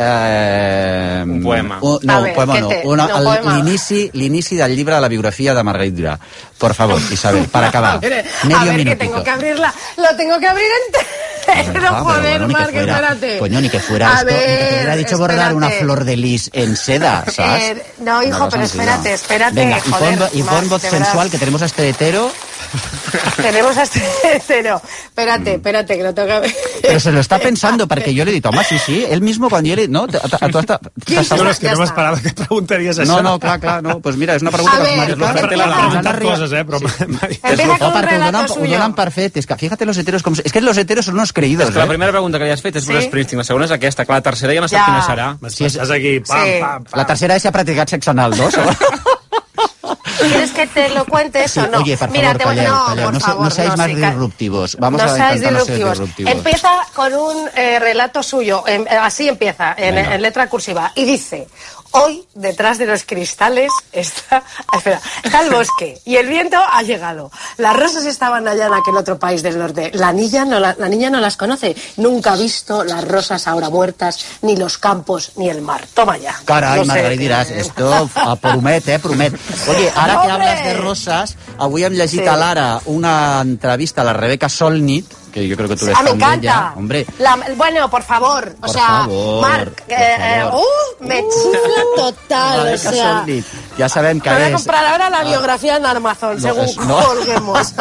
Eh, Un poema. Un, no, A un ver, poema què no. té? Una, No, el- poema. L'inici l'inici del llibre de la biografia de Marguerite Duras. Por favor, Isabel, para acabar. A ver, Medio a ver, que minutito. tengo que abrirla. Lo tengo que abrir entero. Ah, pero Joder, bueno, ni que Marc, fuera, espérate. coño, ni que fuera A esto, ni que te ver, hubiera dicho bordar una espérate. flor de lis en seda, ¿sabes? Eh, no, hijo, No lo pero has espérate, entendido. espérate, Venga, y joder, pon, y pon Marc, voz de sensual, verdad. que tenemos a este hetero, Tenemos a este entero. Espérate, espérate, que lo tengo que abrir. pero se lo está pensando, porque yo le he dit, home, sí, sí, él mismo quan jo le... No, a, a, a tu hasta... No, no, és que Ja no està. m'esperava que preguntaries això. No, no, clar, clar, no. Pues mira, és una pregunta A que ver, els És la americans... part de la Empieza- ens han preguntat arribat- coses, eh? Però mai... Empieza No, con un perquè ho relato donen, ho suyo. donen per fet. És que fíjate los heteros com... És que los heteros són unos creídos, És que la eh? primera pregunta que li has fet és Sí? Bruce Springsteen, la segona és aquesta. Clar, la tercera ja no sap Ja. quina serà. Si estàs aquí, pam, Sí. pam, pam. La tercera és si ha practicat sexe anal, no? ¿Quieres que que te lo cuente eso? Sí, No. oye, por favor, Mira, te voy... calleu, no, calleu. por No, favor, no seáis no, más sí, ca- disruptivos. Vamos no a seáis intentar no ser disruptivos. disruptivos. Empieza con un eh, relato suyo, en- eh, así empieza, en, Venga. en letra cursiva, y dice: hoy, detrás de los cristales, está, espera, está el bosque, y el viento ha llegado. Las rosas estaban allá en aquel otro país del norte. La niña no, la, la niña no las conoce. Nunca ha visto las rosas ahora muertas, ni los campos, ni el mar. Toma ya. Carai, No sé. Margarit, diràs, esto ah, promet, eh, promet. Oye, ara que Hombre. hablas de rosas, avui hem llegit Sí. a l'Ara una entrevista a la Rebeca Solnit, que yo creo que tú eres Ah, me fan de ella. encanta. Hombre, La- bueno, por favor, o Por sea, favor, Marc, por eh, favor. uh, me chifla total, o Rebeca sea, Solnit, ja sabem que me voy a és... comprar ahora la Ah, biografía en Amazon, no, según es- no. colguemos.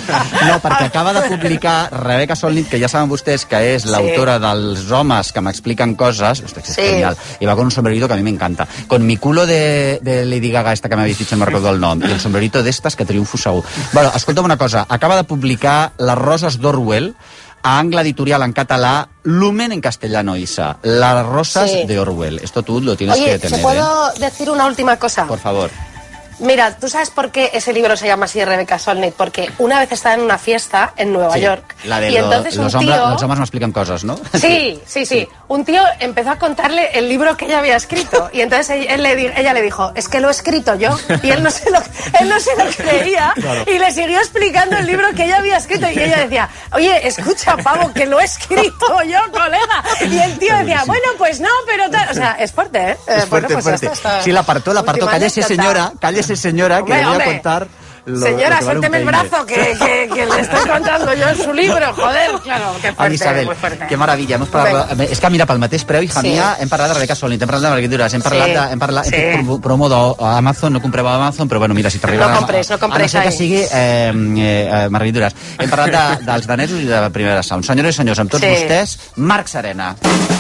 No, perquè acaba de publicar Rebeca Solnit, que ja saben vostès que és l'autora dels homes que m'expliquen coses. Hòstia, que és Sí. genial. Y va con un sombrerito que a mí me encanta. Con mi culo de, de Lady Gaga, esta que me habéis dicho, no me recordo el nom, i el sombrerito d'estes que triomfo segur. Bueno, escolta'm una cosa. Acaba de publicar Les roses d'Orwell a Angla Editorial en català, Lumen en castellano, Isa. Las rosas Sí. de Orwell. Esto tú lo tienes Oye, que tener, ¿se puedo decir una última cosa? ¿eh? Por favor. Mira, ¿tú sabes por qué ese libro se llama así, Rebeca Solnit? Porque una vez estaba en una fiesta en Nueva Sí, York la de y lo- entonces los, un hombres, tío... los hombres me explican cosas, ¿no? Sí, sí, sí. Un tío empezó a contarle el libro que ella había escrito y entonces él, él le di- ella le dijo, es que lo he escrito yo, y él no se lo, él no se lo creía Claro. y le siguió explicando el libro que ella había escrito y ella decía, oye, escucha, pavo, que lo he escrito yo, colega. Y el tío decía, bueno, pues no, pero tal... O sea, es fuerte, ¿eh? Eh, Es fuerte, bueno, pues fuerte. esto está- Sí, la apartó, la apartó. Última Cállese, anécdota. señora, cállese, señora, que Hombre, le voy a hombre. contar... Lo, Señora, lo que vale un suélteme el peine. brazo que, que, que le estoy contando yo en su libro, joder, claro, qué Ai, fuerte, Isabel, muy fuerte. que meravella. Hemos parlat, és que mira, pel mateix preu, hija Sí. mia, hem parlat de Rebeca Solnit, hem parlat de Margarit Duras, hem parlat Sí. de... Hem parlat, Sí. hem fet pro- promo d'Amazon, no compreu a Amazon, però bueno, mira, si t'arriba... No compres, no compres a no ser que ahí. sigui eh, eh, Margarit Duras. Hem parlat de, dels danesos i de la Primera Sound. Senyores i senyors, amb tots Sí. vostès, Marc Serena.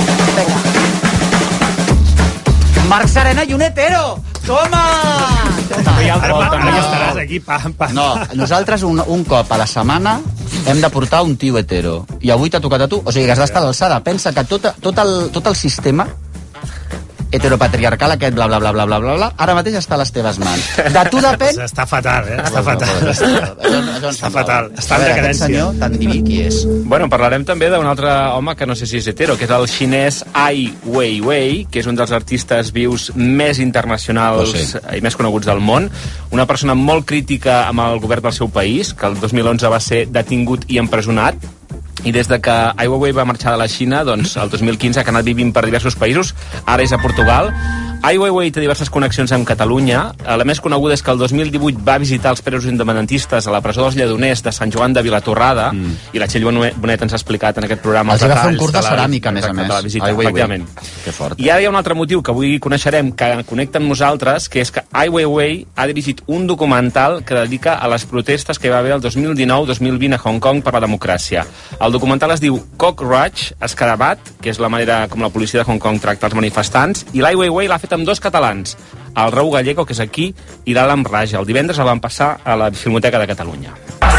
Marc Serena i un hetero! Toma! Toma! I altre Ara, cop també no. estaràs aquí, pam, pam. No, nosaltres un, un cop a la setmana hem de portar un tio hetero. I avui t'ha tocat a tu. O sigui, que has d'estar a l'alçada. Pensa que tot, tot, el, tot el sistema heteropatriarcal aquest, bla, bla, bla, bla, bla, bla, bla, ara mateix està a les teves mans. De tu depèn... Està fatal, eh? Està Bueno, fatal. bueno, això Està fatal. Està A en veure, aquest decadència. senyor tan diví qui és? Bueno, parlarem també d'un altre home que no sé si és hetero, que és el xinès Ai Weiwei, que és un dels artistes vius més internacionals Oh, sí. i més coneguts del món. Una persona molt crítica amb el govern del seu país, que el dos mil onze va ser detingut i empresonat. I des de que Ai Weiwei va marxar de la Xina, doncs el dos mil quinze, que ha anat vivint per diversos països, ara és a Portugal. Ai Weiwei té diverses connexions amb Catalunya. La més coneguda és que el dos mil divuit va visitar els presos independentistes a la presó dels Lledoners de Sant Joan de Vilatorrada, mm. i la Txell Bonet ens ha explicat en aquest programa Els va fer un detalls curs de la- ceràmica, a més a exacte, més. de la visita, Ai Weiwei. efectivament. Que fort. I ara hi ha un altre motiu que avui coneixerem, que connecta amb nosaltres, que és que Ai Weiwei ha dirigit un documental que dedica a les protestes que hi va haver el dos mil dinou dos mil vint a Hong Kong per la democràcia. El documental es diu Cockroach, Escarabat, que és la manera com la policia de Hong Kong tracta els manifestants, i l'Ai Weiwei l'ha fet amb dos catalans, el Raúl Gallego, que és aquí, i l'Alan Raja. El divendres el van passar a la Filmoteca de Catalunya.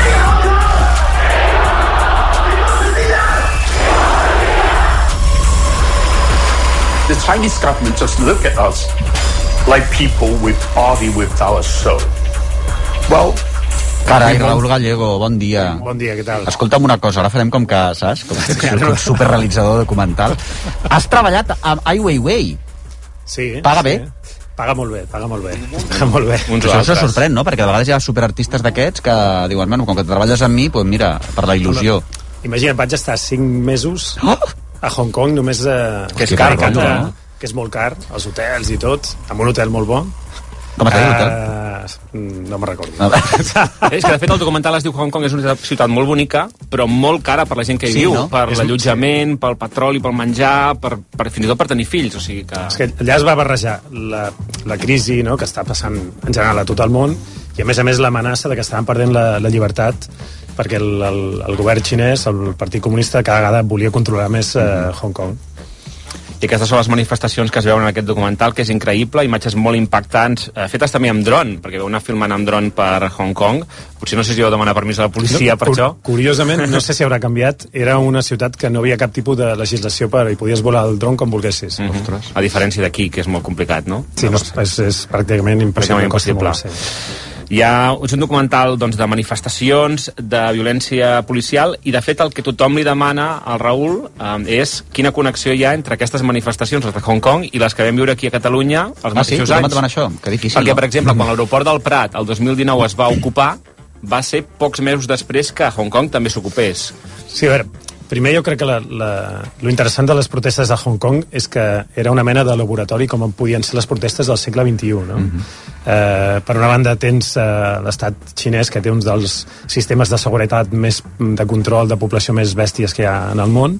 The Chinese government just look at us like people with body without a soul. Well, Carai, Raúl Gallego, bon dia. Bon dia, què tal? Escolta'm una cosa, ara farem com que, saps? Com que ets un superrealitzador documental. Has treballat amb Ai Weiwei. Sí. Paga sí. bé? Paga molt bé, paga molt bé. Paga molt bé. Uns Això se sorprèn, no? Perquè de vegades hi ha superartistes d'aquests que diuen, bueno, com que treballes amb mi, doncs mira, per la il·lusió. Imagina't, vaig estar cinc mesos Oh! a Hong Kong només... Eh, Que és car, dedicant no? a- Que és molt car, els hotels i tot, amb un hotel molt bo. Com es deia Uh, no me'n recordo. És que, de fet, el documental es diu Hong Kong és una ciutat molt bonica, però molt cara per la gent que hi Sí, viu, no? per És- l'allotjament, pel petroli, pel menjar, per, per, fins i tot per tenir fills, o sigui que... És que allà es va barrejar la, la crisi, no?, que està passant en general a tot el món, i a més a més l'amenaça de que estaven perdent la, la llibertat perquè el, el, el govern xinès, el Partit Comunista, cada vegada volia controlar més eh, Hong Kong. I aquestes són les manifestacions que es veuen en aquest documental, que és increïble, imatges molt impactants, eh, fetes també amb dron, perquè vau anar filmant amb dron per Hong Kong. Potser no sé si vau demanar permís a la policia No, per cur- això. Curiosament, no sé si haurà canviat, era una ciutat que no havia cap tipus de legislació per i podies volar el dron com volguessis. Mm -hmm. A diferència d'aquí, que és molt complicat, no? Sí, no, és, és pràcticament impossible. Pràcticament impossible. Sí. Hi ha és un documental doncs, de manifestacions, de violència policial, i de fet el que tothom li demana al Raül eh, és quina connexió hi ha entre aquestes manifestacions, les de Hong Kong, i les que vam viure aquí a Catalunya els ah, mateixos sí? anys. Això? Que difícil, Perquè, no? per exemple, quan l'aeroport del Prat el dos mil dinou es va ocupar, va ser pocs mesos després que Hong Kong també s'ocupés. Sí, a veure, primer jo crec que la, la, lo interessant de les protestes de Hong Kong és que era una mena de laboratori com podien ser les protestes del segle vint-i-u, no? Mm-hmm. eh, per una banda tens eh, l'estat xinès, que té uns dels sistemes de seguretat més de control de població més bèsties que hi ha en el món,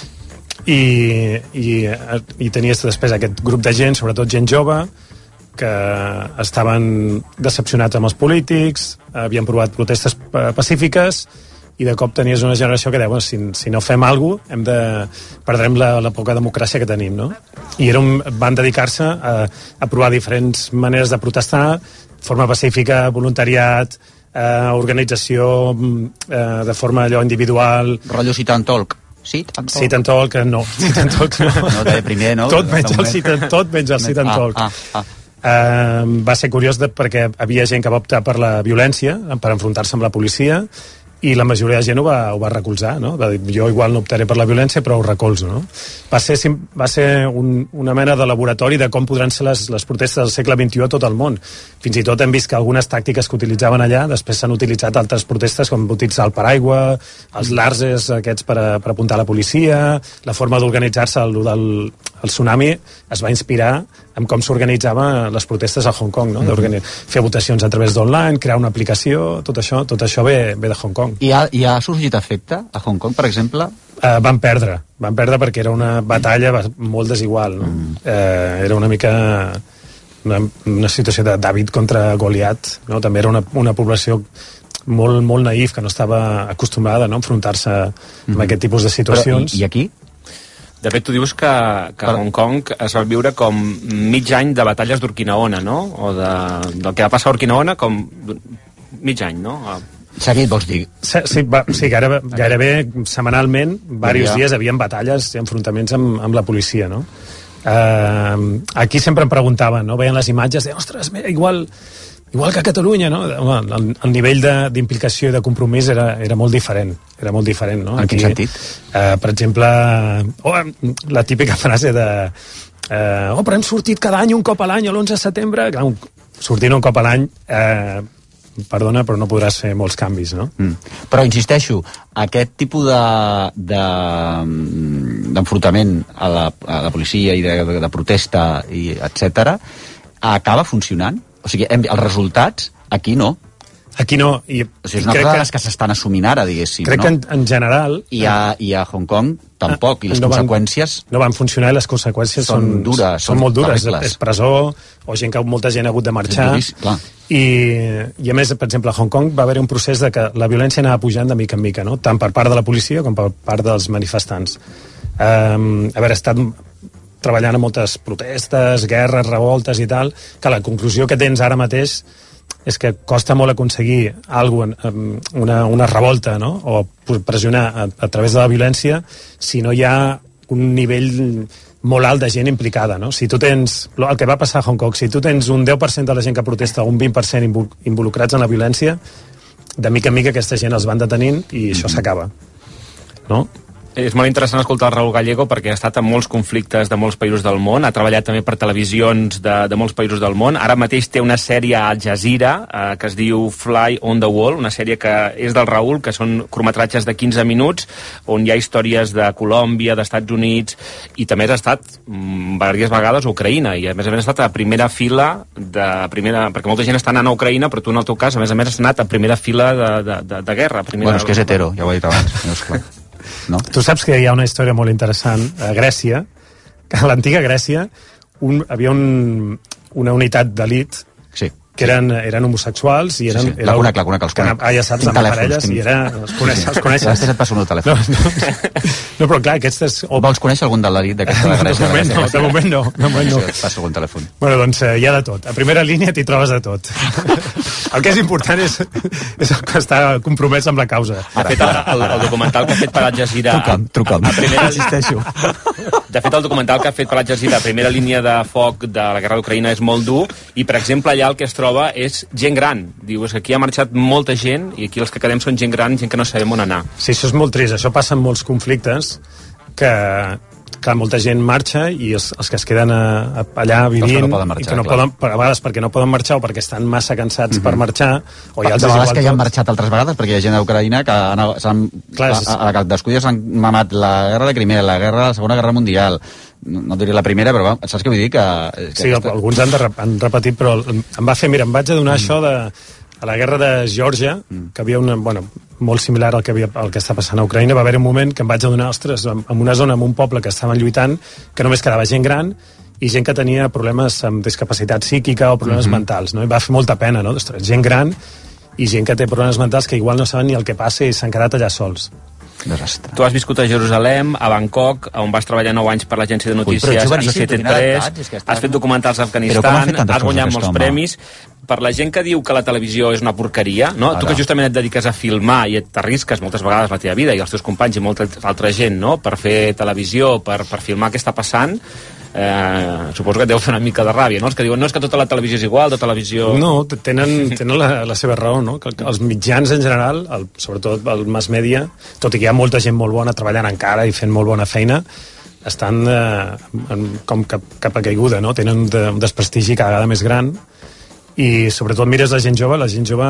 i, i, i tenies després aquest grup de gent, sobretot gent jove, que estaven decepcionats amb els polítics, havien provat protestes pacífiques, i de cop tenies una generació que deia, bueno, si, si no fem alguna cosa, hem de, perdrem la, la poca democràcia que tenim, no? I era un, van dedicar-se a, a provar diferents maneres de protestar, forma pacífica, voluntariat, eh, organització eh, de forma allò individual... Rotllo sit and talk. Sit and talk. Sit and talk, no. Sit and talk, no. No, de primer, no? Tot menys el sit and, tot menys el sit and talk. Ah, ah, ah. Uh, va ser curiós de, perquè havia gent que va optar per la violència, per enfrontar-se amb la policia, i la majoria de gent ho va, ho va recolzar, no? Va dir, jo igual no optaré per la violència, però ho recolzo, no? Va ser, va ser un, una mena de laboratori de com podran ser les, les protestes del segle vint-i-u a tot el món. Fins i tot hem vist que algunes tàctiques que utilitzaven allà després s'han utilitzat altres protestes, com utilitzar el paraigua, els larses aquests per, a, per apuntar a la policia, la forma d'organitzar-se, el, del el tsunami es va inspirar en com s'organitzaven les protestes a Hong Kong, no? Mm-hmm. Fer votacions a través d'online, crear una aplicació, tot això, tot això ve, ve de Hong Kong. I ha, I ha sorgit efecte a Hong Kong, per exemple? Uh, van perdre, van perdre perquè era una batalla molt desigual, no? Mm. Uh, era una mica una, una situació de David contra Goliat, no? També era una, una població molt, molt naïf, que no estava acostumada, no? A enfrontar-se mm. amb aquest tipus de situacions. Però, i, i aquí? De fet, tu dius que, que a Hong Kong es va viure com mig any de batalles d'Urquinaona, no? O de, del que va passar a Urquinaona com mig any, no? Seguit, vols dir? Sí, sí, va, sí gairebé, gairebé setmanalment, diversos dies, havien batalles i enfrontaments amb, amb la policia, no? Uh, aquí sempre em preguntaven, no? Veien les imatges, de, ostres, mira, igual... Igual que a Catalunya, no? El, el nivell d'implicació i de compromís era, era molt diferent. Era molt diferent, no? En quin sentit? Eh, per exemple, oh, la típica frase de eh, oh, però hem sortit cada any un cop a l'any, l'onze de setembre. Clar, un, sortint un cop a l'any, eh, perdona, però no podràs fer molts canvis, no? Mm. Però insisteixo, aquest tipus de, de, d'enfrontament a la, a la policia i de, de, de protesta, i etcètera, acaba funcionant? O sigui, els resultats, aquí no. Aquí no. I, o sigui, és una cosa de les que s'estan assumint ara, diguéssim, crec no? que en, en general... I a, I a Hong Kong tampoc, i les no conseqüències... Van, no van funcionar i les conseqüències són, són dures, són, són molt dures. terribles. És presó, o gent que molta gent ha hagut de marxar. Duris, I, I a més, per exemple, a Hong Kong va haver un procés de que la violència anava pujant de mica en mica, no? Tant per part de la policia com per part dels manifestants. Um, a veure, ha estat treballant a moltes protestes, guerres, revoltes i tal, que la conclusió que tens ara mateix és que costa molt aconseguir alguna, una, una revolta, no? O pressionar a, a través de la violència si no hi ha un nivell molt alt de gent implicada, no? Si tu tens, el que va passar a Hong Kong, si tu tens un deu per cent de la gent que protesta o un vint per cent involucrats en la violència, de mica en mica aquesta gent els van detenint i mm-hmm. això s'acaba, no? És molt interessant escoltar el Raül Gallego perquè ha estat en molts conflictes de molts països del món, ha treballat també per televisions de, de molts països del món. Ara mateix té una sèrie a Al Jazeera eh, que es diu Fly on the Wall, una sèrie que és del Raül, que són curtmetratges de quinze minuts, on hi ha històries de Colòmbia, d'Estats Units, i també has estat mm, diverses vegades a Ucraïna, i a més a més has estat a primera fila de primera... perquè molta gent està anant a Ucraïna, però tu en el teu cas, a més a més, has anat a primera fila de, de, de, de guerra. Primera... Bueno, és que és hetero, ja ho he dit abans, no és clar. No? Tu saps que hi ha una història molt interessant a Grècia, que a l'antiga Grècia un, havia un, una unitat d'elit sí, que eren, eren homosexuals i eren... Sí, sí. La conec, la conec, els conec. Ah, ja saps, amb parelles, i era... Els coneixes, els coneixes. Després et passo el meu telèfon. No, no, no, però clar, aquestes... O... Vols conèixer algun de l'elit d'aquesta de Grècia? De moment no, de moment no. De moment no. Et passo algun telèfon. Bueno, doncs eh, hi ha de tot. A primera línia t'hi trobes de tot. El que és important és, és el que està compromès amb la causa. Ha fet el, el, el documental que ha fet per Al Jazeera... Truca'm, truca'm. A, a primera... Insisteixo. De fet, el documental que ha fet per l'exèrcit de primera línia de foc de la guerra d'Ucraïna és molt dur, i, per exemple, allà el que es troba és gent gran. Diu, és que aquí ha marxat molta gent, i aquí els que quedem són gent gran, gent que no sabem on anar. Sí, això és molt trist. Això passa en molts conflictes, que, que molta gent marxa i els, els que es queden a, a, allà vivint, no poden marxar, i que no clar. poden, a vegades perquè no poden marxar o perquè estan massa cansats mm-hmm. per marxar, o ja els de vegades que tot. ja han marxat altres vegades, perquè hi ha gent d'Ucraïna que han, s'han, clar, a, a, a la descuida s'han mamat la guerra de Crimea, la guerra, la Segona Guerra Mundial, no diria la primera, però saps què vull dir? Que, que sí, aquesta... alguns han, de, han repetit, però em va fer, mira, em vaig adonar mm. això de a la guerra de Geòrgia, mm. que havia una, bueno, molt similar al que, havia, al que està passant a Ucraïna, va haver un moment que em vaig adonar, ostres, en una zona, en un poble que estaven lluitant, que només quedava gent gran i gent que tenia problemes amb discapacitat psíquica o problemes mm-hmm. mentals, no? I va fer molta pena, no? Ostres, gent gran i gent que té problemes mentals que igual no saben ni el que passa i s'han quedat allà sols. Desastre. Tu has viscut a Jerusalem, a Bangkok, on vas treballar nou anys per l'agència de notícies Associated Press, has fet documentals a Afganistan, has guanyat molts premis. Per la gent que diu que la televisió és una porqueria, no? Tu que justament et dediques a filmar i t'arrisques moltes vegades la teva vida i els teus companys i molta altra gent, no? Per fer televisió, per, per filmar què està passant, eh, suposo que et deu fer una mica de ràbia, no? Els que diuen, no, és que tota la televisió és igual, tota la televisió... No, tenen, tenen la, la seva raó, no? Que els mitjans en general, el, sobretot el mass media, tot i que hi ha molta gent molt bona treballant encara i fent molt bona feina, estan eh, en, com cap, cap a caiguda, no? Tenen un, de, un desprestigi cada vegada més gran i sobretot mires la gent jove, la gent jove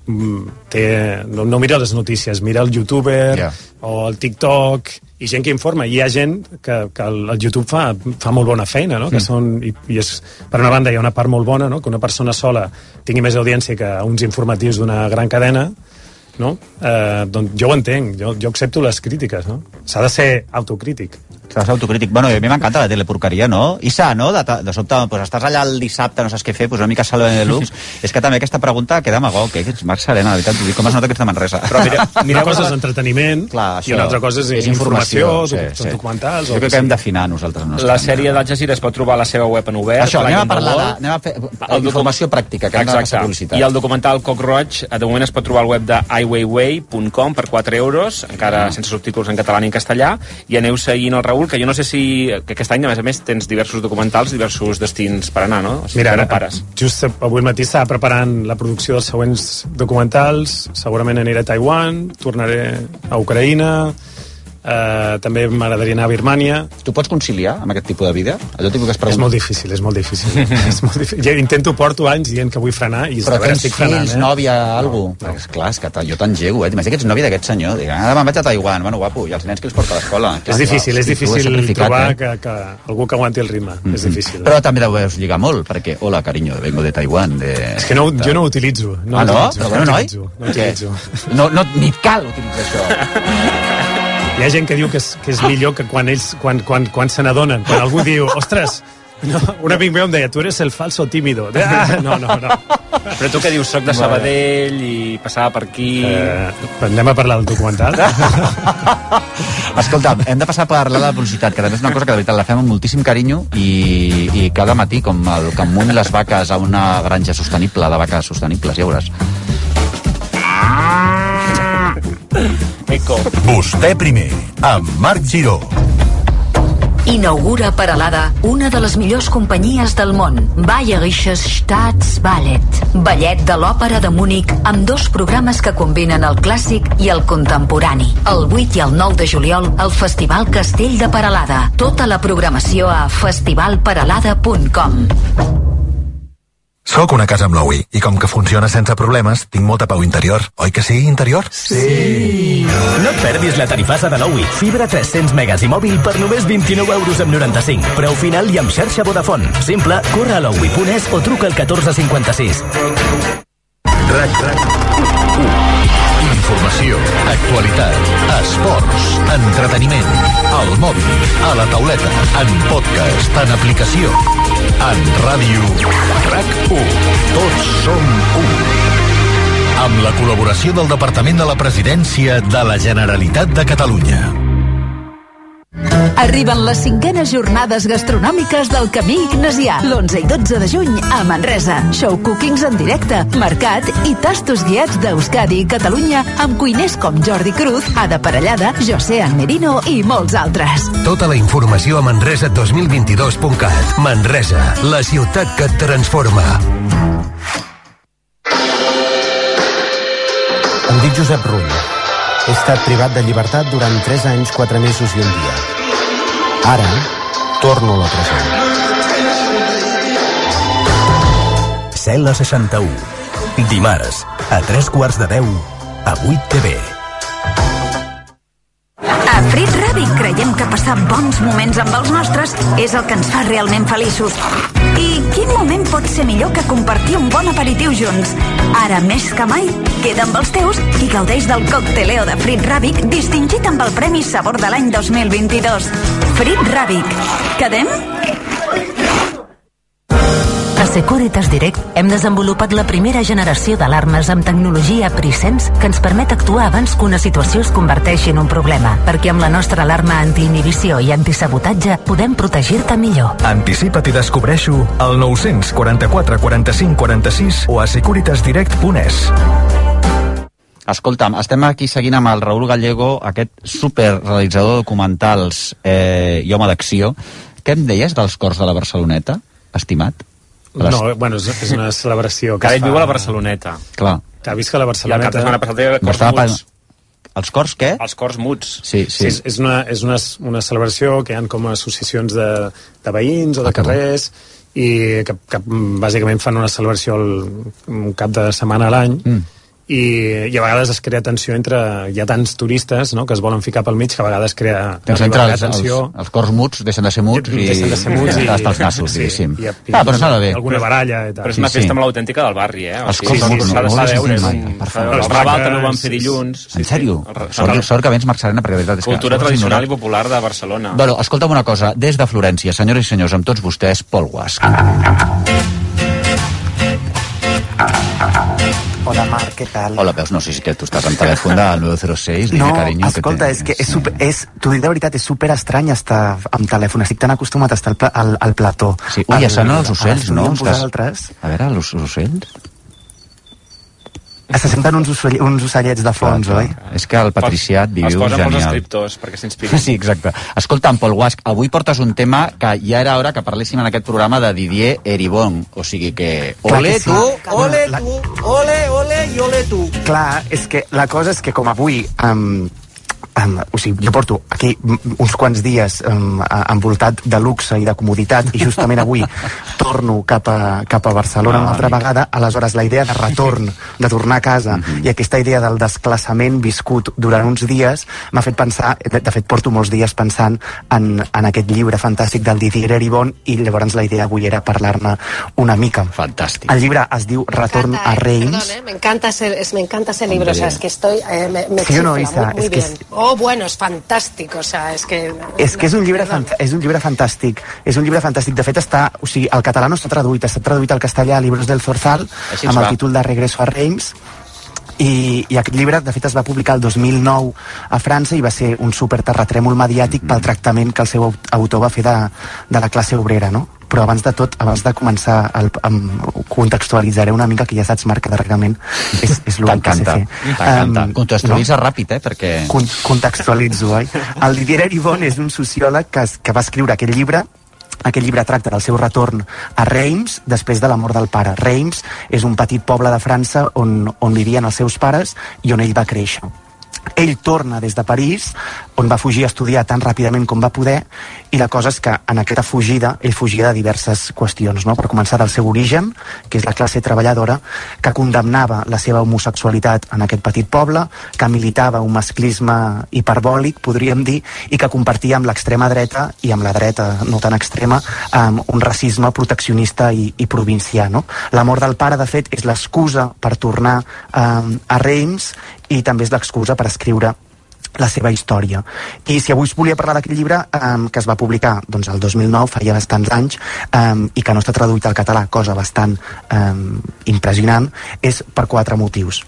té, no, no mira les notícies, mira el youtuber yeah. o el TikTok i gent que informa, i hi ha gent que, que el, el YouTube fa, fa molt bona feina, no? Mm. Que són, i, i és, per una banda hi ha una part molt bona, no? Que una persona sola tingui més audiència que uns informatius d'una gran cadena, no? Eh, doncs jo ho entenc, jo, jo accepto les crítiques, no? S'ha de ser autocrític. S'ha de ser autocrític. Bueno, a mi m'encanta la teleporqueria, no? Issa, no? De, de sobte, pues, estàs allà el dissabte, no saps què fer, pues una mica Salve de Lux. És que també aquesta pregunta queda magog, que ets Marc Serena, la veritat, t'ho dic, com es nota que ets de Manresa. Però mira, mira una cosa és entreteniment, clar, i una altra cosa és, és informació, informació sí, sí. documentals... Jo crec que hem d'afinar nosaltres. No la sèrie d'Al Jazeera es pot trobar a la seva web en obert. Això, anem a parlar de, anem a fer el informació pràctica, que hem de passar publicitat. I el documental Cock Roig, de moment es pot trobar al web de ai weiwei punt com per quatre euros, encara mm. sense subtítols en català ni en castellà, i aneu seguint el Raül, que jo no sé si que aquest any, a més a més, tens diversos documentals, diversos destins per anar, no? O sigui, mira, no pares. Just avui matí estava preparant la producció dels següents documentals, segurament aniré a Taiwan, tornaré a Ucraïna, eh, també m'agradaria anar a Birmània. Tu pots conciliar amb aquest tipus de vida? Allò tipus que es pregunta... És molt difícil, és molt difícil. és molt difícil. Jo intento, porto anys dient que vull frenar i però tens estic fills, frenant, eh? nòvia, algú? No, no. És clar, és que jo t'engego, eh? T'imagina que ets nòvia d'aquest senyor. Dic, ara me'n vaig a Taiwan, bueno, guapo, i els nens que els porta a l'escola. És difícil, és difícil trobar eh? que, que algú que aguanti el ritme. Mm-hmm. És difícil. Però també deus lligar molt, perquè, hola, carinyo, vengo de Taiwan. De... És que no, jo no ho utilitzo. No ah, no? Utilitzo, però bueno, no noi? Utilitzo, no utilitzo. No, no, ni cal utilitzar això. Hi ha gent que diu que és, que és millor que quan ells, quan, quan, quan se n'adonen, quan algú diu, ostres, no, un amic meu em deia, tu eres el falso tímido. Ah, no, no, no. Però tu què dius, soc de Sabadell i passava per aquí... Eh, anem a parlar del documental. Escolta'm, hem de passar a parlar de la publicitat, que també és una cosa que de veritat la fem amb moltíssim carinyo i, i cada matí, com el que amunt les vaques a una granja sostenible, de vaques sostenibles, ja veuràs. Eco. Vostè primer, amb Marc Giró. Inaugura Peralada una de les millors companyies del món, Bayerisches Staatsballett, ballet de l'Òpera de Múnich, amb dos programes que combinen el clàssic i el contemporani. El vuit i el nou de juliol, al Festival Castell de Peralada. Tota la programació a festival peralada punt com. Soc una casa amb l'Oui, i com que funciona sense problemes, tinc molta pau interior. Oi que sí, interior? Sí! No et perdis la tarifassa de l'Oui. Fibra tres-cents megas i mòbil per només vint-i-nou euros amb noranta-cinc. Preu final i amb xarxa Vodafone. Simple, corre a l'oui punt es o truca al catorze cinquanta-sis. RAC u. Informació, actualitat, esports, entreteniment, al mòbil, a la tauleta, en podcast, en aplicació, en ràdio. RAC u. Tots som u. Amb la col·laboració del Departament de la Presidència de la Generalitat de Catalunya. Arriben les cinquenes jornades gastronòmiques del Camí Ignasià, l'onze i dotze de juny a Manresa. Show cookings en directe, mercat i tastos guiats d'Euskadi i Catalunya amb cuiners com Jordi Cruz, Ada Parellada, José Merino i molts altres. Tota la informació a manresa dos mil vint-i-dos punt cat. Manresa, la ciutat que et transforma. Em dic Josep Rull. He estat privat de llibertat durant tres anys, quatre mesos i un dia. Ara, torno a la presó. Cel·la seixanta-u. Dimarts, a tres quarts de deu, a vuit T V. A Frit Ràbic creiem que passar bons moments amb els nostres és el que ens fa realment feliços. I quin moment pot ser millor que compartir un bon aperitiu junts? Ara més que mai, queda amb els teus i gaudeix del cocteleo de Frit Ràbic distingit amb el Premi Sabor de l'any dos mil vint-i-dos. Frit Ràbic. Quedem? A Securitas Direct hem desenvolupat la primera generació d'alarmes amb tecnologia Presence que ens permet actuar abans que una situació es converteixi en un problema, perquè amb la nostra alarma antiinhibició i antisabotatge podem protegir-te millor. Anticipa't i descobreixo al nou quaranta-quatre quaranta-cinc quaranta-sis o a securitas direct punt es. Escolta'm, estem aquí seguint amb el Raúl Gallego, aquest superrealitzador de documentals eh, i home d'acció. Què em deies dels cors de la Barceloneta, estimat? Les... No, bueno, és, és una celebració que Cada es fa... viu a la Barceloneta. Clar. Que visca a la Barceloneta. I el cap de setmana passat hi ha cors muts. Els cors què? Els cors muts. Sí, sí. sí és, és, una, és una, una celebració que hi ha com associacions de, de veïns o de carrers i que, que bàsicament fan una celebració el, un cap de setmana a l'any. Mm. I, i a vegades es crea tensió entre... Hi ha tants turistes, no?, que es volen ficar pel mig que a vegades crea... Doncs entre els, els, els cors muts deixen de ser muts i... Deixen de ser muts i... Hasta els nassos, sí, diguéssim. I, i, ah, però s'ha de bé. Alguna baralla i tal. Però és una sí, festa sí. molt autèntica del barri, eh? Els cors muts s'ha de veure. El Raval també ho van fer dilluns. En sèrio? Sort, sort que vens, Marc Serena, perquè de veritat és que... Cultura tradicional i popular de Barcelona. Bueno, escolta'm una cosa. Des de Florència, senyores i senyors, amb tots vostès, Pol Guasc. Hola, Marc, què tal? Hola, veus, no sé si que tu estàs en telèfon del nou zero sis, dime, no, carinyo. Escolta, que és que és super, és, t'ho dic de veritat, és super estrany estar amb telèfon, estic tan acostumat a estar al, al, al plató. Sí, ui, ja sonen els ocells, no? Estàs... A veure, els ocells... Se senten uns, ocell, uns ocellets de fons, clar, clar. Oi? És que el patriciat viu genial. Els posen pels escriptors, perquè s'inspirin. Sí, exacte. Escolta'm, Pol Guasc, avui portes un tema que ja era hora que parléssim en aquest programa de Didier Eribon. O sigui que... Ole sí. tu, ole la... tu, ole, ole i ole tu. Clar, és que la cosa és que com avui... Um, Um, o sigui, jo porto aquí uns quants dies um, envoltat de luxe i de comoditat i justament avui torno cap a, cap a Barcelona una altra vegada. Aleshores la idea de retorn, de tornar a casa mm-hmm. i aquesta idea del desclassament viscut durant uns dies m'ha fet pensar, de, de fet porto molts dies pensant en, en aquest llibre fantàstic del Didier Eribon i llavors la idea avui era parlar-ne una mica. Fantàstic. El llibre es diu Retorn encanta, a Reims. Perdón, eh, me encanta ese, es, me encanta ese libro, o sea, es que estoy, eh, me, me sí, chifla, no, Isa, muy, muy es que bien. Es... Oh, bueno, es fantástico, o sea, es que... És que és un llibre, fant és un llibre fantàstic, és un llibre fantàstic. De fet, està, o sigui, el català no està traduït, està traduït al castellà a Libros del Zorzal, amb el títol de Regreso a Reims, i, i aquest llibre, de fet, es va publicar el dos mil nou a França i va ser un super terratrèmol mediàtic pel tractament que el seu autor va fer de, de la classe obrera, no? Però abans de tot, abans de començar, el, em contextualitzaré una mica, que ja saps, Marc, que darrerament és, és l'únic que sé fer. T'encanta. Um, Contextualitza no? ràpid, eh? Perquè... Con contextualitzo, oi? El Didier Eribon és un sociòleg que, que va escriure aquest llibre. Aquest llibre tracta del seu retorn a Reims després de la mort del pare. Reims és un petit poble de França on, on vivien els seus pares i on ell va créixer. Ell torna des de París, on va fugir a estudiar tan ràpidament com va poder, i la cosa és que en aquesta fugida ell fugia de diverses qüestions, no? Per començar del seu origen, que és la classe treballadora, que condemnava la seva homosexualitat en aquest petit poble, que militava un masclisme hiperbòlic, podríem dir, i que compartia amb l'extrema dreta i amb la dreta no tan extrema um, un racisme proteccionista i, i provincià, no? La mort del pare, de fet, és l'excusa per tornar um, a Reims i també és l'excusa per escriure la seva història. I si avui us volia parlar d'aquest llibre, um, que es va publicar doncs, el dos mil nou, fa ja bastants anys, um, i que no està traduït al català, cosa bastant um, impressionant, és per quatre motius.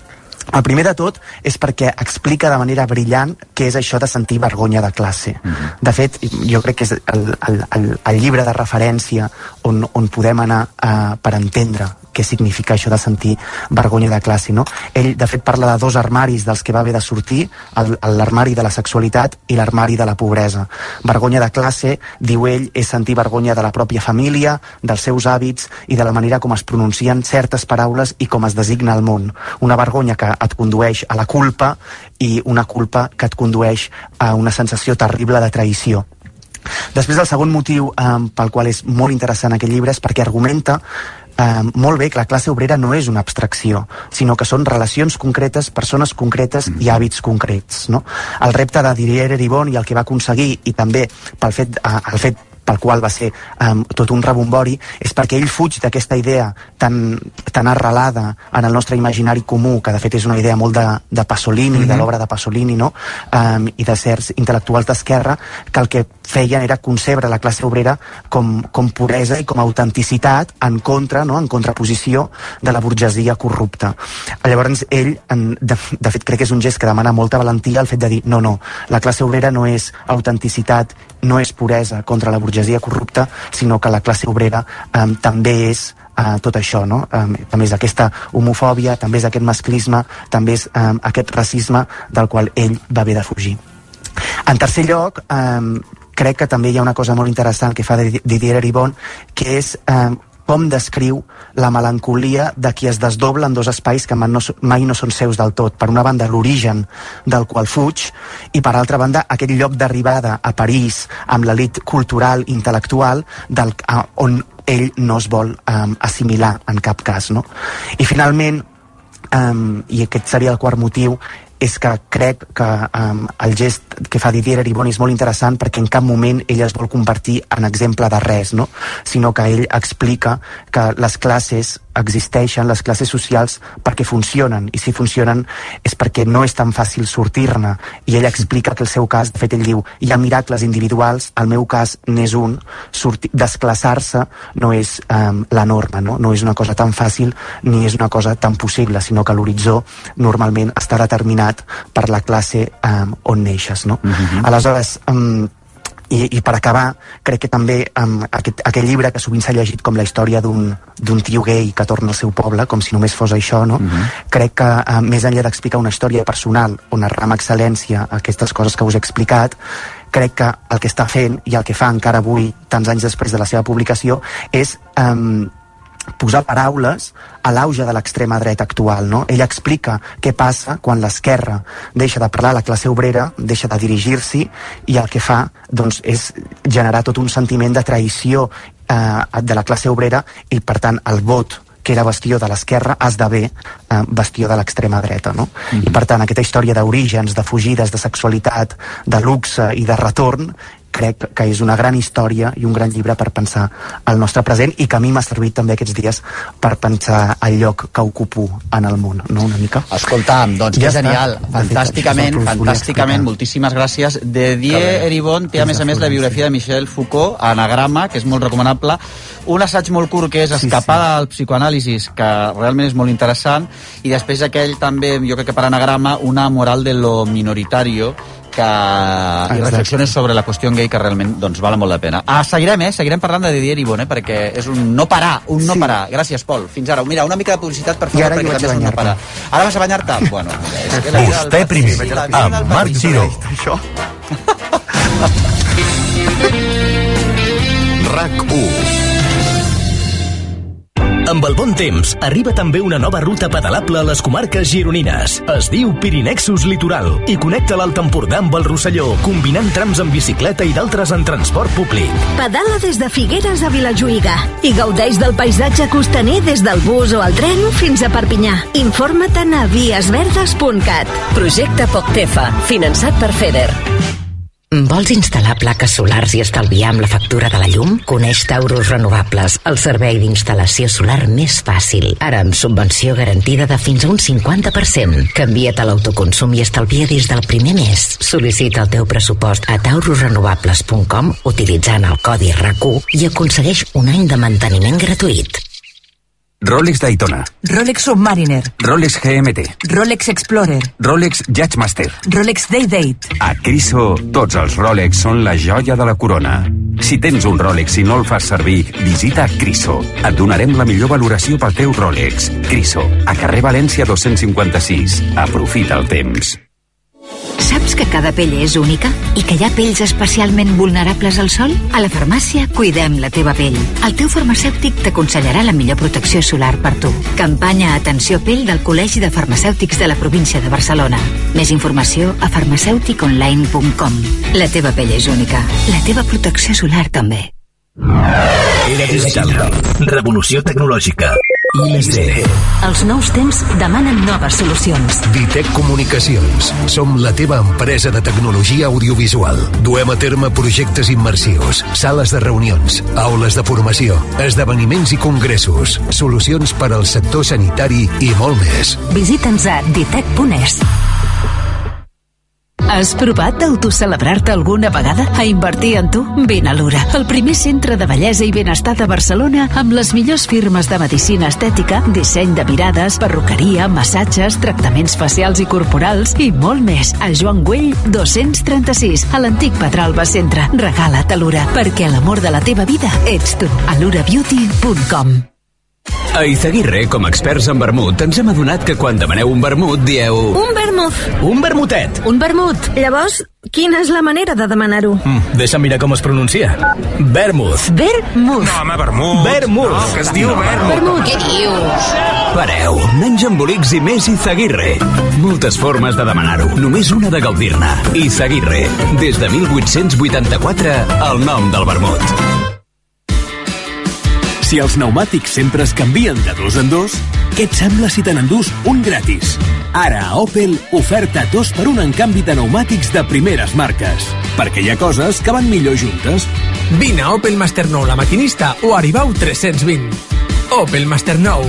El primer de tot és perquè explica de manera brillant què és això de sentir vergonya de classe. Mm-hmm. De fet, jo crec que és el, el, el, el llibre de referència on, on podem anar uh, per entendre què significa això de sentir vergonya de classe, no? Ell, de fet, parla de dos armaris dels que va haver de sortir, l'armari de la sexualitat i l'armari de la pobresa. Vergonya de classe, diu ell, és sentir vergonya de la pròpia família, dels seus hàbits i de la manera com es pronuncien certes paraules i com es designa el món. Una vergonya que et condueix a la culpa i una culpa que et condueix a una sensació terrible de traïció. Després, el segon motiu eh, pel qual és molt interessant aquest llibre és perquè argumenta Uh, molt bé que la classe obrera no és una abstracció, sinó que són relacions concretes, persones concretes i hàbits concrets, no? El repte de Didier Eribon i el que va aconseguir, i també pel fet, uh, el fet pel qual va ser um, tot un rebombori, és perquè ell fuig d'aquesta idea tan, tan arrelada en el nostre imaginari comú, que de fet és una idea molt de, de Pasolini, mm-hmm. de l'obra de Pasolini, no? um, i de certs intel·lectuals d'esquerra, que el que feien era concebre la classe obrera com, com puresa i com autenticitat en contra, no? En contraposició de la burgesia corrupta. Llavors ell, en, de, de fet crec que és un gest que demana molta valentia el fet de dir, no, no, la classe obrera no és autenticitat, no és puresa contra la burgesia corrupta, sinó que la classe obrera um, també és Uh, tot això, no? Um, també és aquesta homofòbia, també és aquest masclisme, també és um, aquest racisme del qual ell va haver de fugir. En tercer lloc, um, crec que també hi ha una cosa molt interessant que fa Didier Eribon, que és um, com descriu la melancolia de qui es desdobla en dos espais que no, mai no són seus del tot. Per una banda, l'origen del qual fuig, i per altra banda, aquest lloc d'arribada a París amb l'elit cultural, intel·lectual, del, a, on ell no es vol um, assimilar en cap cas, no? I finalment, um, i aquest seria el quart motiu, és que crec que um, el gest que fa Didier Eribon és molt interessant perquè en cap moment ell es vol convertir en exemple de res, no? Sinó que ell explica que les classes existeixen, les classes socials, perquè funcionen, i si funcionen és perquè no és tan fàcil sortir-ne, i ell explica que el seu cas, de fet ell diu, hi ha miracles individuals, el meu cas n'és un, desclassar-se no és um, la norma, no? No és una cosa tan fàcil ni és una cosa tan possible, sinó que l'horitzó normalment està determinat per la classe um, on neixes, no? Mm-hmm. Aleshores, um, I, i per acabar, crec que també um, aquest, aquest llibre, que sovint s'ha llegit com la història d'un d'un tio gay que torna al seu poble, com si només fos això, no? Mm-hmm. Crec que uh, més enllà d'explicar una història personal on narra amb excel·lència aquestes coses que us he explicat, crec que el que està fent i el que fa encara avui, tants anys després de la seva publicació, és um, posar paraules a l'auge de l'extrema dreta actual, no? Ell explica què passa quan l'esquerra deixa de parlar a la classe obrera, deixa de dirigir-s'hi, i el que fa, doncs, és generar tot un sentiment de traïció eh, de la classe obrera, i per tant el vot que era bastió de l'esquerra esdevé eh, bastió de l'extrema dreta, no? Mm-hmm. I per tant aquesta història d'orígens, de fugides, de sexualitat, de luxe i de retorn, crec que és una gran història i un gran llibre per pensar el nostre present, i que a mi m'ha servit també aquests dies per pensar el lloc que ocupo en el món, no? Una mica. Escolta'm, doncs ja que genial, fantàsticament, fantàsticament, moltíssimes gràcies. De Didier Eribon té a més a més la biografia de Michel Foucault, Anagrama, que és molt recomanable, un assaig molt curt que és Escapada al psicoanàlisis, que realment és molt interessant, i després aquell també, jo crec que per Anagrama, Una moral de lo minoritario, que i reflexiones sobre la qüestió gay, que realment doncs val molt la pena. Ah, seguirem, eh? Seguirem parlant de Didier Eribon, eh? Perquè és un no parar, un no sí. parar. Gràcies, Pol. Fins ara. Mira, una mica de publicitat, per favor, perquè també és un no parar. Ara vas a banyar-te? Bueno, és que la Vostè primer, amb Marc Giró. Això. RAC u. Amb el bon temps, arriba també una nova ruta pedalable a les comarques gironines. Es diu Pirinexus Litoral i connecta l'Alt Empordà amb el Rosselló, combinant trams en bicicleta i d'altres en transport públic. Pedala des de Figueres a Vilajuïga i gaudeix del paisatge costaner des del bus o el tren fins a Perpinyà. Informa't a viesverdes punt cat. Projecte POCTEFA, finançat per FEDER. Vols instal·lar plaques solars i estalviar amb la factura de la llum? Coneix Taurus Renovables, el servei d'instal·lació solar més fàcil. Ara amb subvenció garantida de fins a un cinquanta per cent. Canvia't a l'autoconsum i estalvia des del primer mes. Sol·licita el teu pressupost a taurus renovables punt com utilitzant el codi R A C U i aconsegueix un any de manteniment gratuït. Rolex Daytona. Rolex Submariner. Rolex G M T. Rolex Explorer. Rolex Judgemaster. Rolex Day-Date. A Criso, tots els Rolex són la joia de la corona. Si tens un Rolex i no el fas servir, visita Criso. Et donarem la millor valoració pel teu Rolex. Criso, a carrer València dos-cents cinquanta-sis. Aprofita el temps. Saps que cada pell és única i que hi ha pells especialment vulnerables al sol? A la farmàcia cuidem la teva pell. El teu farmacèutic t'aconsellarà la millor protecció solar per tu. Campanya Atenció Pell del Col·legi de Farmacèutics de la província de Barcelona. Més informació a farmacèutic online punt com. La teva pell és única. La teva protecció solar també. Era digital. Revolució tecnològica. I més D. Els nous temps demanen noves solucions. Ditec Comunicacions. Som la teva empresa de tecnologia audiovisual. Duem a terme projectes immersius, sales de reunions, aules de formació, esdeveniments i congressos, solucions per al sector sanitari i molt més. Visita'ns a ditec punt es. Has provat d'autocelebrar-te alguna vegada? A invertir en tu? Vine a l'Ura, el primer centre de bellesa i benestar de Barcelona amb les millors firmes de medicina estètica, disseny de mirades, perruqueria, massatges, tractaments facials i corporals i molt més. A Joan Güell dos-cents trenta-sis, a l'antic Pedralba Centre. Regala't a l'Ura, perquè l'amor de la teva vida ets tu. A l'ura beauty punt com. A Izaguirre, com a experts en vermut, ens hem adonat que quan demaneu un vermut dieu... Un vermut. Un vermutet. Un vermut. Llavors, quina és la manera de demanar-ho? Mm, deixa'm mirar com es pronuncia. Vermut. Vermut. No, home, vermut. Vermut. No, que es diu vermut. Vermut. Què dius? Pareu, menys embolics i més Izaguirre. Moltes formes de demanar-ho, només una de gaudir-ne. Izaguirre, des de mil vuit-cents vuitanta-quatre, el nom del vermut. Si els pneumàtics sempre es canvien de dos en dos, què et sembla si te n'endús un gratis? Ara a Opel, oferta dos per un en canvi de pneumàtics de primeres marques. Perquè hi ha coses que van millor juntes. Vine a Opel Master nou La Maquinista o Aribau tres-cents vint. Opel Master nou.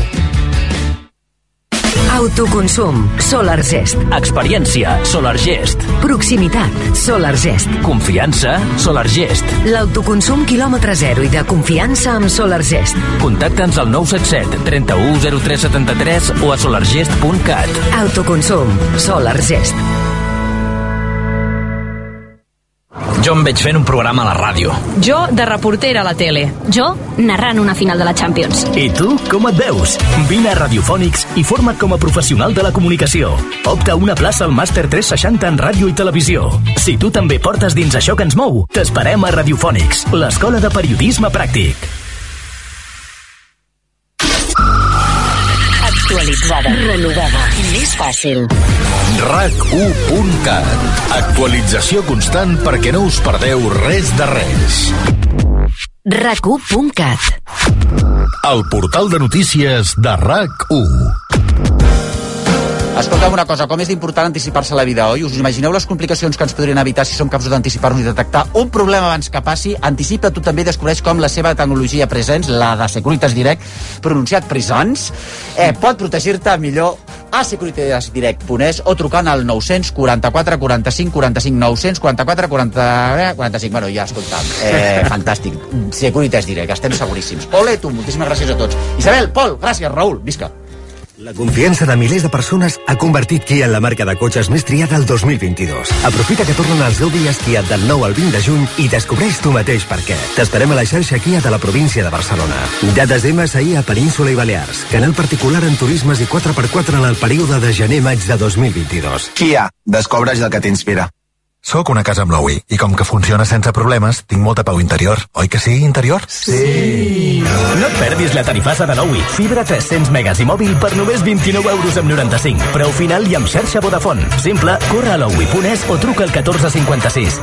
Autoconsum, SolarGest. Experiència, SolarGest. Proximitat, SolarGest. Confiança, SolarGest. L'autoconsum quilòmetre zero i de confiança amb SolarGest. Contacta'ns al nou set set, trenta-u, zero tres setanta-tres o a solargest punt cat. Autoconsum, SolarGest. Jo em veig fent un programa a la ràdio. Jo, de reportera a la tele. Jo, narrant una final de la Champions. I tu, com et veus? Vine a Radiofònics i forma't com a professional de la comunicació. Opta una plaça al màster tres seixanta en ràdio i televisió. Si tu també portes dins això que ens mou, t'esperem a Radiofònics, l'escola de periodisme pràctic. Actualitzada, renovada, més fàcil. rac u punt cat. Actualització constant perquè no us perdeu res de res. rac u punt cat. El portal de notícies de RAC u. Escolta'm una cosa, com és important anticipar-se a la vida, oi? Us imagineu les complicacions que ens podrien evitar si som capaços d'anticipar-nos i detectar un problema abans que passi? Anticipa tu també i descobreix com la seva tecnologia Presence, la de Securitas Direct, pronunciat Presence, eh, pot protegir-te millor a securitas direct punt es o trucant al nou quaranta-quatre quaranta-cinc quaranta-cinc nou quaranta-quatre quaranta-cinc. Bueno, ja, escolta, eh, fantàstic. Securitas Direct, estem seguríssims. Ole, tu, moltíssimes gràcies a tots. Isabel, Pol, gràcies, Raül, visca. La confiança de milers de persones ha convertit Kia en la marca de cotxes més triada el dos mil vint-i-dos. Aprofita que tornen els deu dies Kia del nou al vint de juny i descobreix tu mateix per què. T'esperem a la xarxa Kia de la província de Barcelona. Dates d'E M A ahir a Península i Balears. Canal particular en turismes i quatre per quatre en el període de gener-maig de dos mil vint-i-dos. Kia, descobreix el que t'inspira. Soc una casa amb Lowy i com que funciona sense problemes, tinc molta pau interior. Oi que sí, interior? Sí! No et perdis la tarifassa de Lowy. Fibra tres-cents megas i mòbil per només vint-i-nou euros amb noranta-cinc. Preu final i amb xarxa Vodafone. Simple, corre a lowy punt es o truca al catorze cinquanta-sis.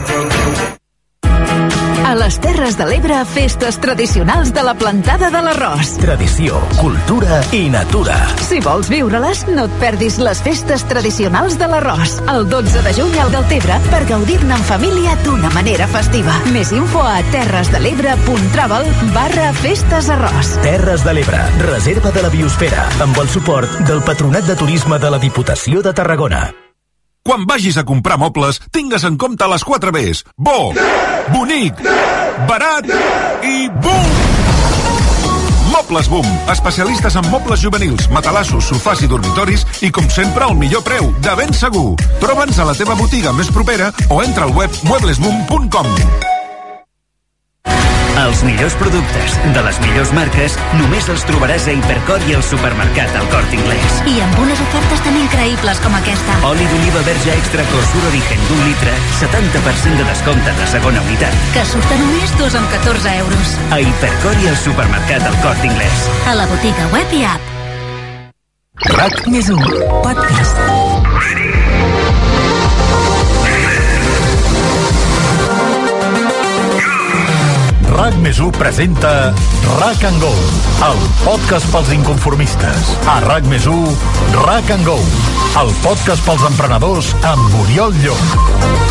A les Terres de l'Ebre, festes tradicionals de la plantada de l'arròs. Tradició, cultura i natura. Si vols viure-les, no et perdis les festes tradicionals de l'arròs. El dotze de juny al Deltebre per gaudir-ne en família d'una manera festiva. Més info a terresdelebre.travel barra festes arròs. Terres de l'Ebre, reserva de la biosfera, amb el suport del Patronat de Turisme de la Diputació de Tarragona. Quan vagis a comprar mobles, tingues en compte les quatre Bs. Bo, bonic, barat i bum! Mobles Boom, especialistes en mobles juvenils, matalassos, sofàs i dormitoris i, com sempre, el millor preu, de ben segur. Troba'ns a la teva botiga més propera o entra al web muebles boom punt com. Els millors productes de les millors marques només els trobaràs a Hipercor i al supermercat El Corte Inglés. I amb unes ofertes tan increïbles com aquesta. Oli d'oliva verge extra Cosur Origen d'un litre, setanta per cent de descompte de segona unitat. Que surt a només dos amb catorze euros. A Hipercor i al supermercat El Corte Inglés. A la botiga web i app. RAC més un podcast. RAC més u presenta RAC and Go, el podcast pels inconformistes. A RAC més u, RAC and Go, el podcast pels emprenedors amb Oriol Llop.